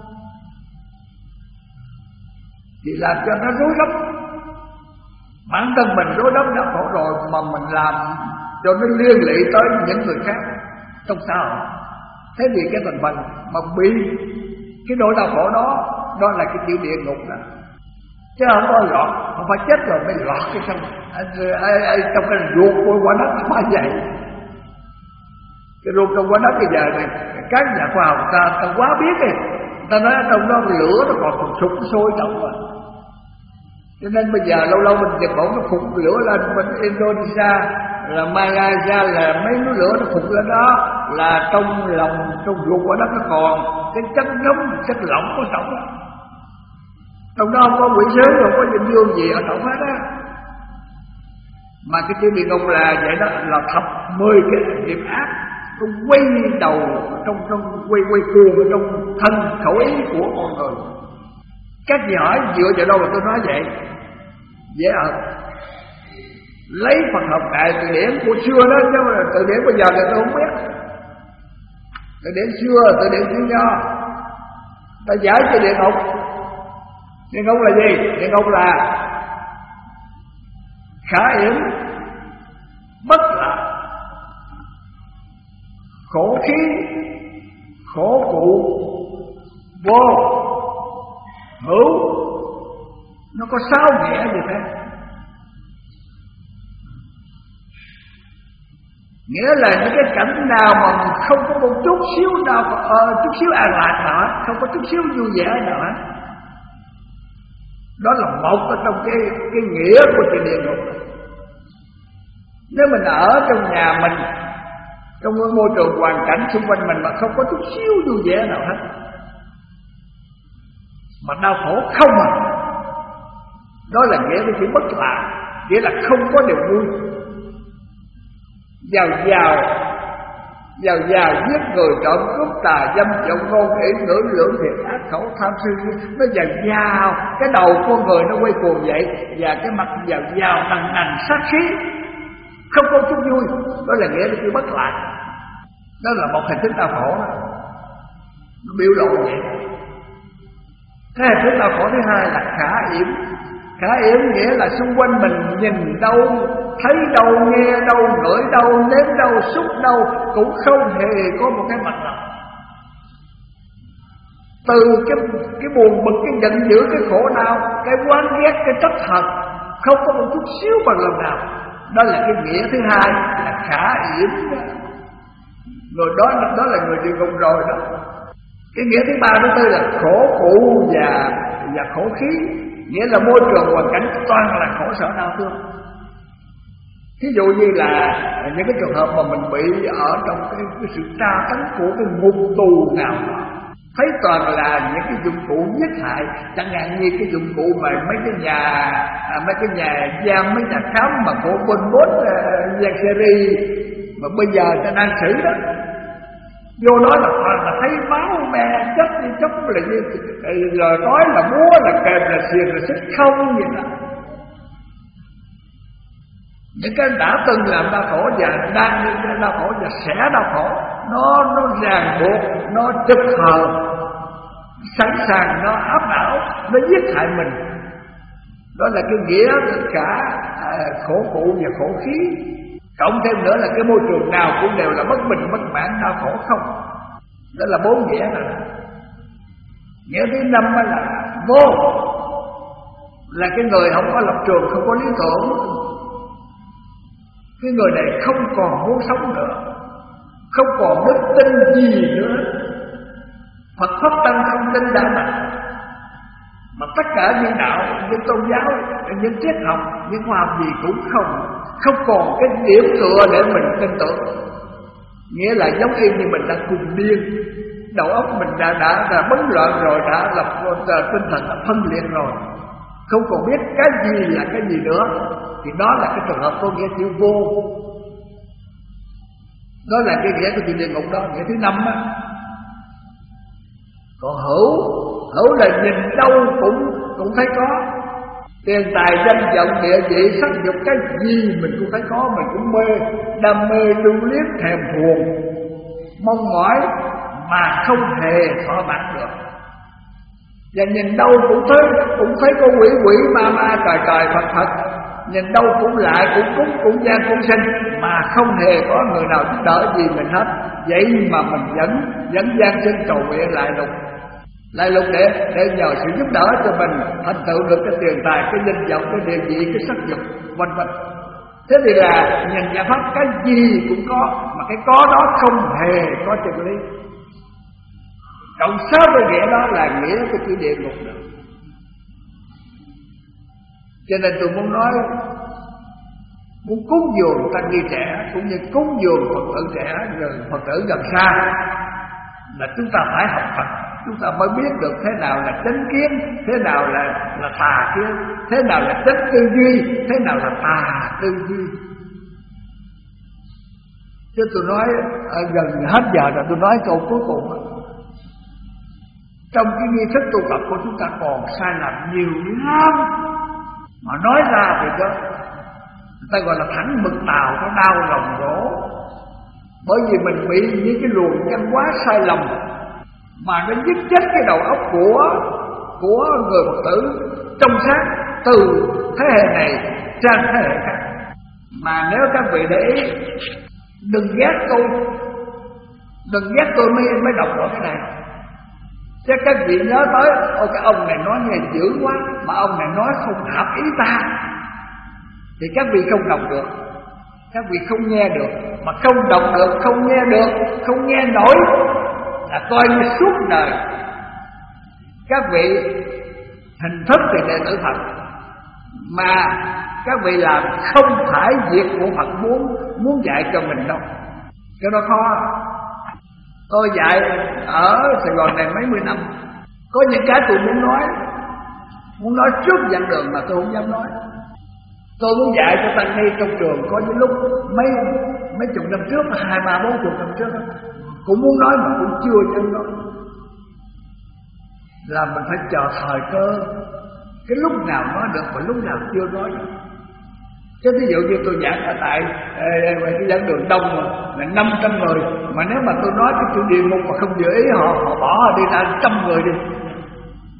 thì làm cho nó rối rắm. Bản thân mình rối rắm đã khổ rồi, mà mình làm cho nó liên lụy tới những người khác trong xã hội. Thế thì cái thành phần mà bị cái nỗi đau khổ đó, đó là cái chữ địa ngục đó. Chứ không có lọt, không phải chết rồi mới lọt cái trong cái ruột của quả đất nó vậy. Cái ruột trong quả đất bây giờ này, các nhà khoa học ta quá biết đi, ta nói trong đó lửa nó còn sụp sôi động rồi. Cho nên bây giờ lâu lâu mình Nhật Bản nó phụt lửa lên, bên Indonesia là Malaysia là mấy núi lửa nó phụt lên đó, là trong ruột quả đất nó còn cái chất nóng, chất lỏng của trọng đó. Trong đó không có quỷ sứ, không có dinh dương gì ở trọng hết á. Mà cái chữ địa ngục là vậy đó, là thập 10 cái nghiệp ác, nó quay đầu trong quay cuồng trong thân khẩu ý của con người. Các vị hỏi dựa vào đâu mà tôi nói vậy? Dễ lấy Phật học đại từ điển của xưa đó, chứ mà từ điển bây giờ thì tôi không biết. Từ điển xưa, từ điển chữ Nho, ta giải cho địa ngục. Địa ngục là gì? Địa ngục là khả yểm, bất lạc, khổ khí, khổ cụ, vô, hữu. Nó có 6 nghĩa như thế. Nghĩa là những cái cảnh nào mà không có một chút xíu nào, chút xíu an lạc nào, không có chút xíu vui vẻ nào hết. Đó là một ở trong cái nghĩa của chữ địa ngục. Nếu mình ở trong nhà mình, trong cái môi trường hoàn cảnh xung quanh mình mà không có chút xíu vui vẻ nào hết, mà đau khổ không à, đó là nghĩa của chữ bất lạc, nghĩa là không có điều vui. Giàu giết người, trộm cướp, tà dâm, vọng ngôn, ỷ ngữ, lưỡng thiệt, ác khẩu, tham sân. Nó giàu, cái đầu con người nó quay cuồng vậy, và cái mặt giàu nằng nằng sát khí, không có chút vui. Đó là nghĩa của chữ bất lạc. Đó là một hình thức đau khổ đó. Nó biểu lộ vậy. Cái hình thức đau khổ thứ hai là khả yểm, Khả yểm nghĩa là xung quanh mình nhìn đâu, thấy đâu, nghe đâu, ngửi đâu, nếm đâu, xúc đâu cũng không hề có một cái mặt nào. Từ cái buồn bực, cái giận dữ, cái khổ đau, cái oán ghét, cái trách hận, không có một chút xíu bằng lần nào. Đó là cái nghĩa thứ hai, là khả yểm. Người đó là người địa ngục rồi đó. Cái nghĩa thứ ba, thứ tư là khổ phụ và khổ khí, nghĩa là môi trường hoàn cảnh toàn là khổ sở đau thương. Ví dụ như là những cái trường hợp mà mình bị ở trong cái sự tra tấn của cái ngục tù nào đó, thấy toàn là những cái dụng cụ giết hại, chẳng hạn như cái dụng cụ mà mấy cái nhà giam, mấy nhà khám mà của Pol Pot, Giang Seri mà bây giờ ta đang xử đó, vô đó là toàn là thấy máu me chất đi chốc, là như lời nói là búa là kềm là xiềng là xích không vậy đó. Những cái đã từng làm đau khổ và đang đau khổ và sẽ đau khổ, nó ràng buộc, nó trực hờ, sẵn sàng nó áp đảo, nó giết hại mình. Đó là cái nghĩa tất cả khổ phụ và khổ khí. Cộng thêm nữa là cái môi trường nào cũng đều là bất bình, bất mãn, đau khổ không. Đó là 4 nghĩa rồi. Nghĩa thứ 5 là vô, là cái người không có lập trường, không có lý tưởng. Cái người này không còn muốn sống nữa, không còn đức tin gì nữa. Phật pháp tăng không tin đạo mặt, mà tất cả những đạo, những tôn giáo, những triết học, những khoa học gì cũng không còn cái điểm tựa để mình tin tưởng. Nghĩa là giống y như mình đang cùng điên, đầu óc mình đã bấn loạn rồi, đã lập tinh thần đã phân liệt rồi, không còn biết cái gì là cái gì nữa. Thì đó là cái trường hợp có nghĩa chữ vô. Đó là cái nghĩa của chữ địa ngục đó, nghĩa thứ 5 á. Còn hữu là nhìn đâu cũng thấy có. Tiền tài danh vọng địa vị sắc dục, cái gì mình cũng thấy có, mình cũng mê, đam mê lưu luyến thèm thuồng, mong mỏi mà không hề thỏa mãn được. Và nhìn đâu cũng thấy có quỷ ma trời Phật, nhìn đâu cũng lại, cũng cúng, cũng gian, cũng sinh, mà không hề có người nào giúp đỡ gì mình hết. Vậy mà mình vẫn gian sinh cầu nguyện lại lục để nhờ sự giúp đỡ cho mình thành tựu được cái tiền tài, cái danh vọng, cái địa vị, cái sắc dục, vân vân. Thế thì là nhìn giải pháp cái gì cũng có, mà cái có đó không hề có chân lý. Cộng 6 cái nghĩa đó là nghĩa của chữ địa ngục đó. Cho nên tôi muốn nói, muốn cúng dường tăng ni trẻ cũng như cúng dường Phật tử trẻ, Phật tử gần xa, là chúng ta phải học Phật. Chúng ta mới biết được thế nào là chánh kiến, thế nào là tà kiến, thế nào là chánh tư duy, thế nào là tà tư duy. Chứ tôi nói gần hết giờ rồi, tôi nói câu cuối cùng. Trong cái nghi thức tu tập của chúng ta còn sai lầm nhiều lắm, mà nói ra thì đó người ta gọi là thẳng mực tàu, nó đau lòng gỗ. Bởi vì mình bị những cái luồng văn hóa sai lầm mà nó giết chết cái đầu óc của người Phật tử trong sáng, từ thế hệ này sang thế hệ khác. Mà nếu các vị để ý, đừng ghét tôi mới đọc ở cái này. Chứ các vị nhớ tới, ôi cái ông này nói nghe dữ quá, mà ông này nói không hợp ý ta, thì các vị không đọc được, các vị không nghe được. Mà không đọc được, không nghe được, không nghe nổi là coi như suốt đời các vị hình thức thì đệ tử Phật, mà các vị làm không phải việc của Phật muốn dạy cho mình đâu. Cho nó khó. Tôi dạy ở Sài Gòn này mấy mươi năm, có những cái tôi muốn nói trước giảng đường mà tôi không dám nói. Tôi muốn dạy cho tăng ni trong trường, có những lúc mấy chục năm trước, 20-30 năm trước cũng muốn nói mà cũng chưa dám nói. Là mình phải chờ thời cơ, cái lúc nào nói được và lúc nào chưa nói được. Chứ ví dụ như tôi giảng ở tại cái giảng đường đông là 500 người, mà nếu mà tôi nói cái chữ địa ngục mà không dự ý họ bỏ đi ra 100 người đi,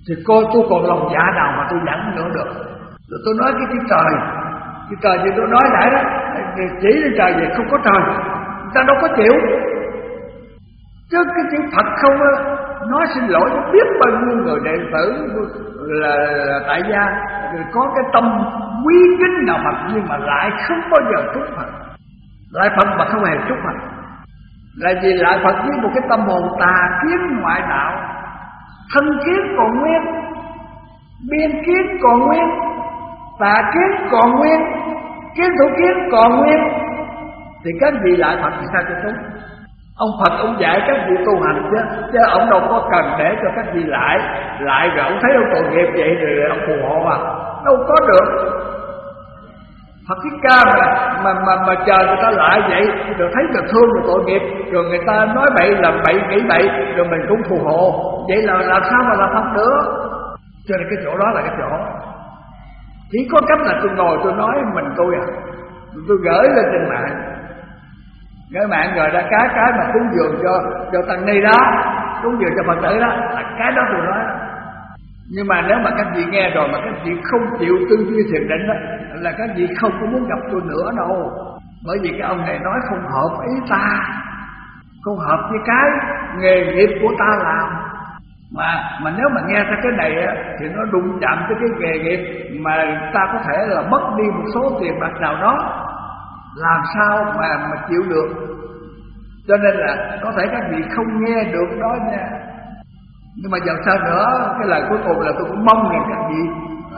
Thì cô tôi còn lòng dạ nào mà tôi giảng nữa được. Rồi tôi nói cái trời như tôi nói lại đó, chỉ lên trời vậy không có trời, người ta đâu có chịu. Chứ cái chữ thật không á, nói xin lỗi biết bao nhiêu người đệ tử là tại gia có cái tâm quý kính nào Phật, nhưng mà lại không bao giờ trúc Phật. Lại Phật mà không hề trúc Phật, là vì lại Phật với một cái tâm hồn tà kiến ngoại đạo. Thân kiến còn nguyên, biên kiến còn nguyên, tà kiến còn nguyên, kiến thủ kiến còn nguyên, thì các vị lại Phật thì sao cho chúng? Ông Phật ông dạy các vị tu hành chứ ông đâu có cần để cho các vị lại rồi ông thấy ông tội nghiệp vậy rồi ông phù hộ à? Đâu có được. Phật Thích Ca mà chờ người ta lại vậy, rồi thấy được thương rồi tội nghiệp, rồi người ta nói bậy làm bậy nghĩ bậy, rồi mình cũng phù hộ, vậy là làm sao mà là Phật nữa? Cho nên cái chỗ đó là cái chỗ chỉ có cách là tôi ngồi tôi nói mình tôi tôi gửi lên trên mạng rồi ra cái mà cúng dường cho tăng ni đó, cúng dường cho Phật tử đó, là cái đó tôi nói. Nhưng mà nếu mà các vị nghe rồi mà các vị không chịu tư duy thiền định đó, là các vị không có muốn gặp tôi nữa đâu. Bởi vì cái ông này nói không hợp ý ta, không hợp với cái nghề nghiệp của ta làm. Mà nếu mà nghe ra cái này á, thì nó đụng chạm tới cái nghề nghiệp mà ta có thể là mất đi một số tiền bạc nào đó, làm sao mà chịu được. Cho nên là có thể các vị không nghe được đó nha. Nhưng mà giờ sao nữa, cái lời cuối cùng là tôi cũng mong rằng các vị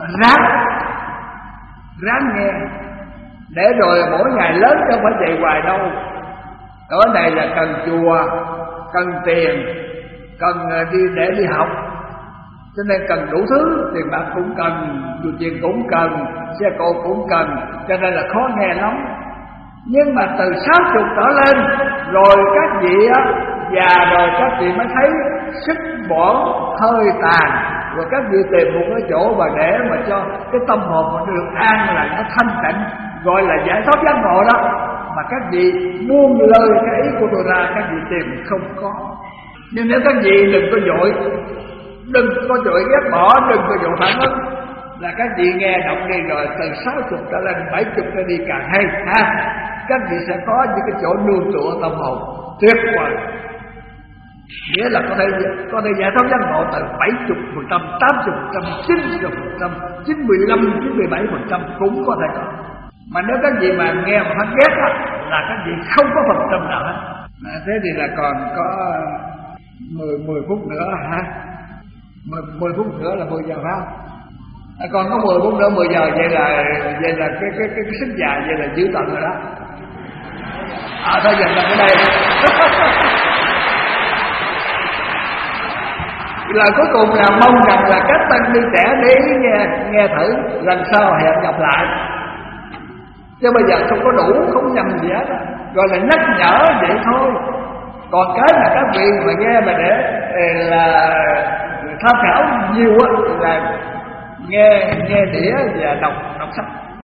ráng nghe, để rồi mỗi ngày lớn chứ không phải chạy hoài đâu. Ở này là cần chùa, cần tiền, cần để đi học, cho nên cần đủ thứ, tiền bạc cũng cần, chùa chiền cũng cần, xe cộ cũng cần, cho nên là khó nghe lắm. Nhưng mà từ 60 trở lên rồi các vị á, già rồi các vị mới thấy sức bỏng hơi tàn, rồi các vị tìm một cái chỗ mà để mà cho cái tâm hồn mà được an là nó thanh tịnh, gọi là giải thoát giác ngộ đó. Mà các vị buông lời cái ý của tôi ra, các vị tìm không có. Nhưng nếu các vị đừng có vội ghét bỏ, đừng có vội phản ứng, là các vị nghe động đi rồi từ 60 trở lên 70 trở đi càng hay ha. Các vị sẽ có những cái chỗ nương tựa tâm hồn tuyệt vời, nghĩa là có thể giải thoát giác ngộ từ 70%, 80%, 90%, 95%, 97% cũng có thể có. Mà nếu các vị mà nghe mà phát ghét đó, là các vị không có phần trăm nào hết. Thế thì là còn có 10 phút nữa hả? 10 phút nữa là 10 giờ phải không? Còn có 10 phút nữa 10 giờ, vậy là cái sức dài vậy là dữ tận rồi đó. Thôi dừng lại ở đây. Lời cuối cùng là mong rằng là các tăng ni trẻ để nghe thử, lần sau hẹn gặp lại. Chứ bây giờ không có đủ, không nhầm gì hết, gọi là nhắc nhở vậy thôi. Còn cái mà các vị mà nghe mà để là tham khảo nhiều á, là nghe đĩa và đọc sách.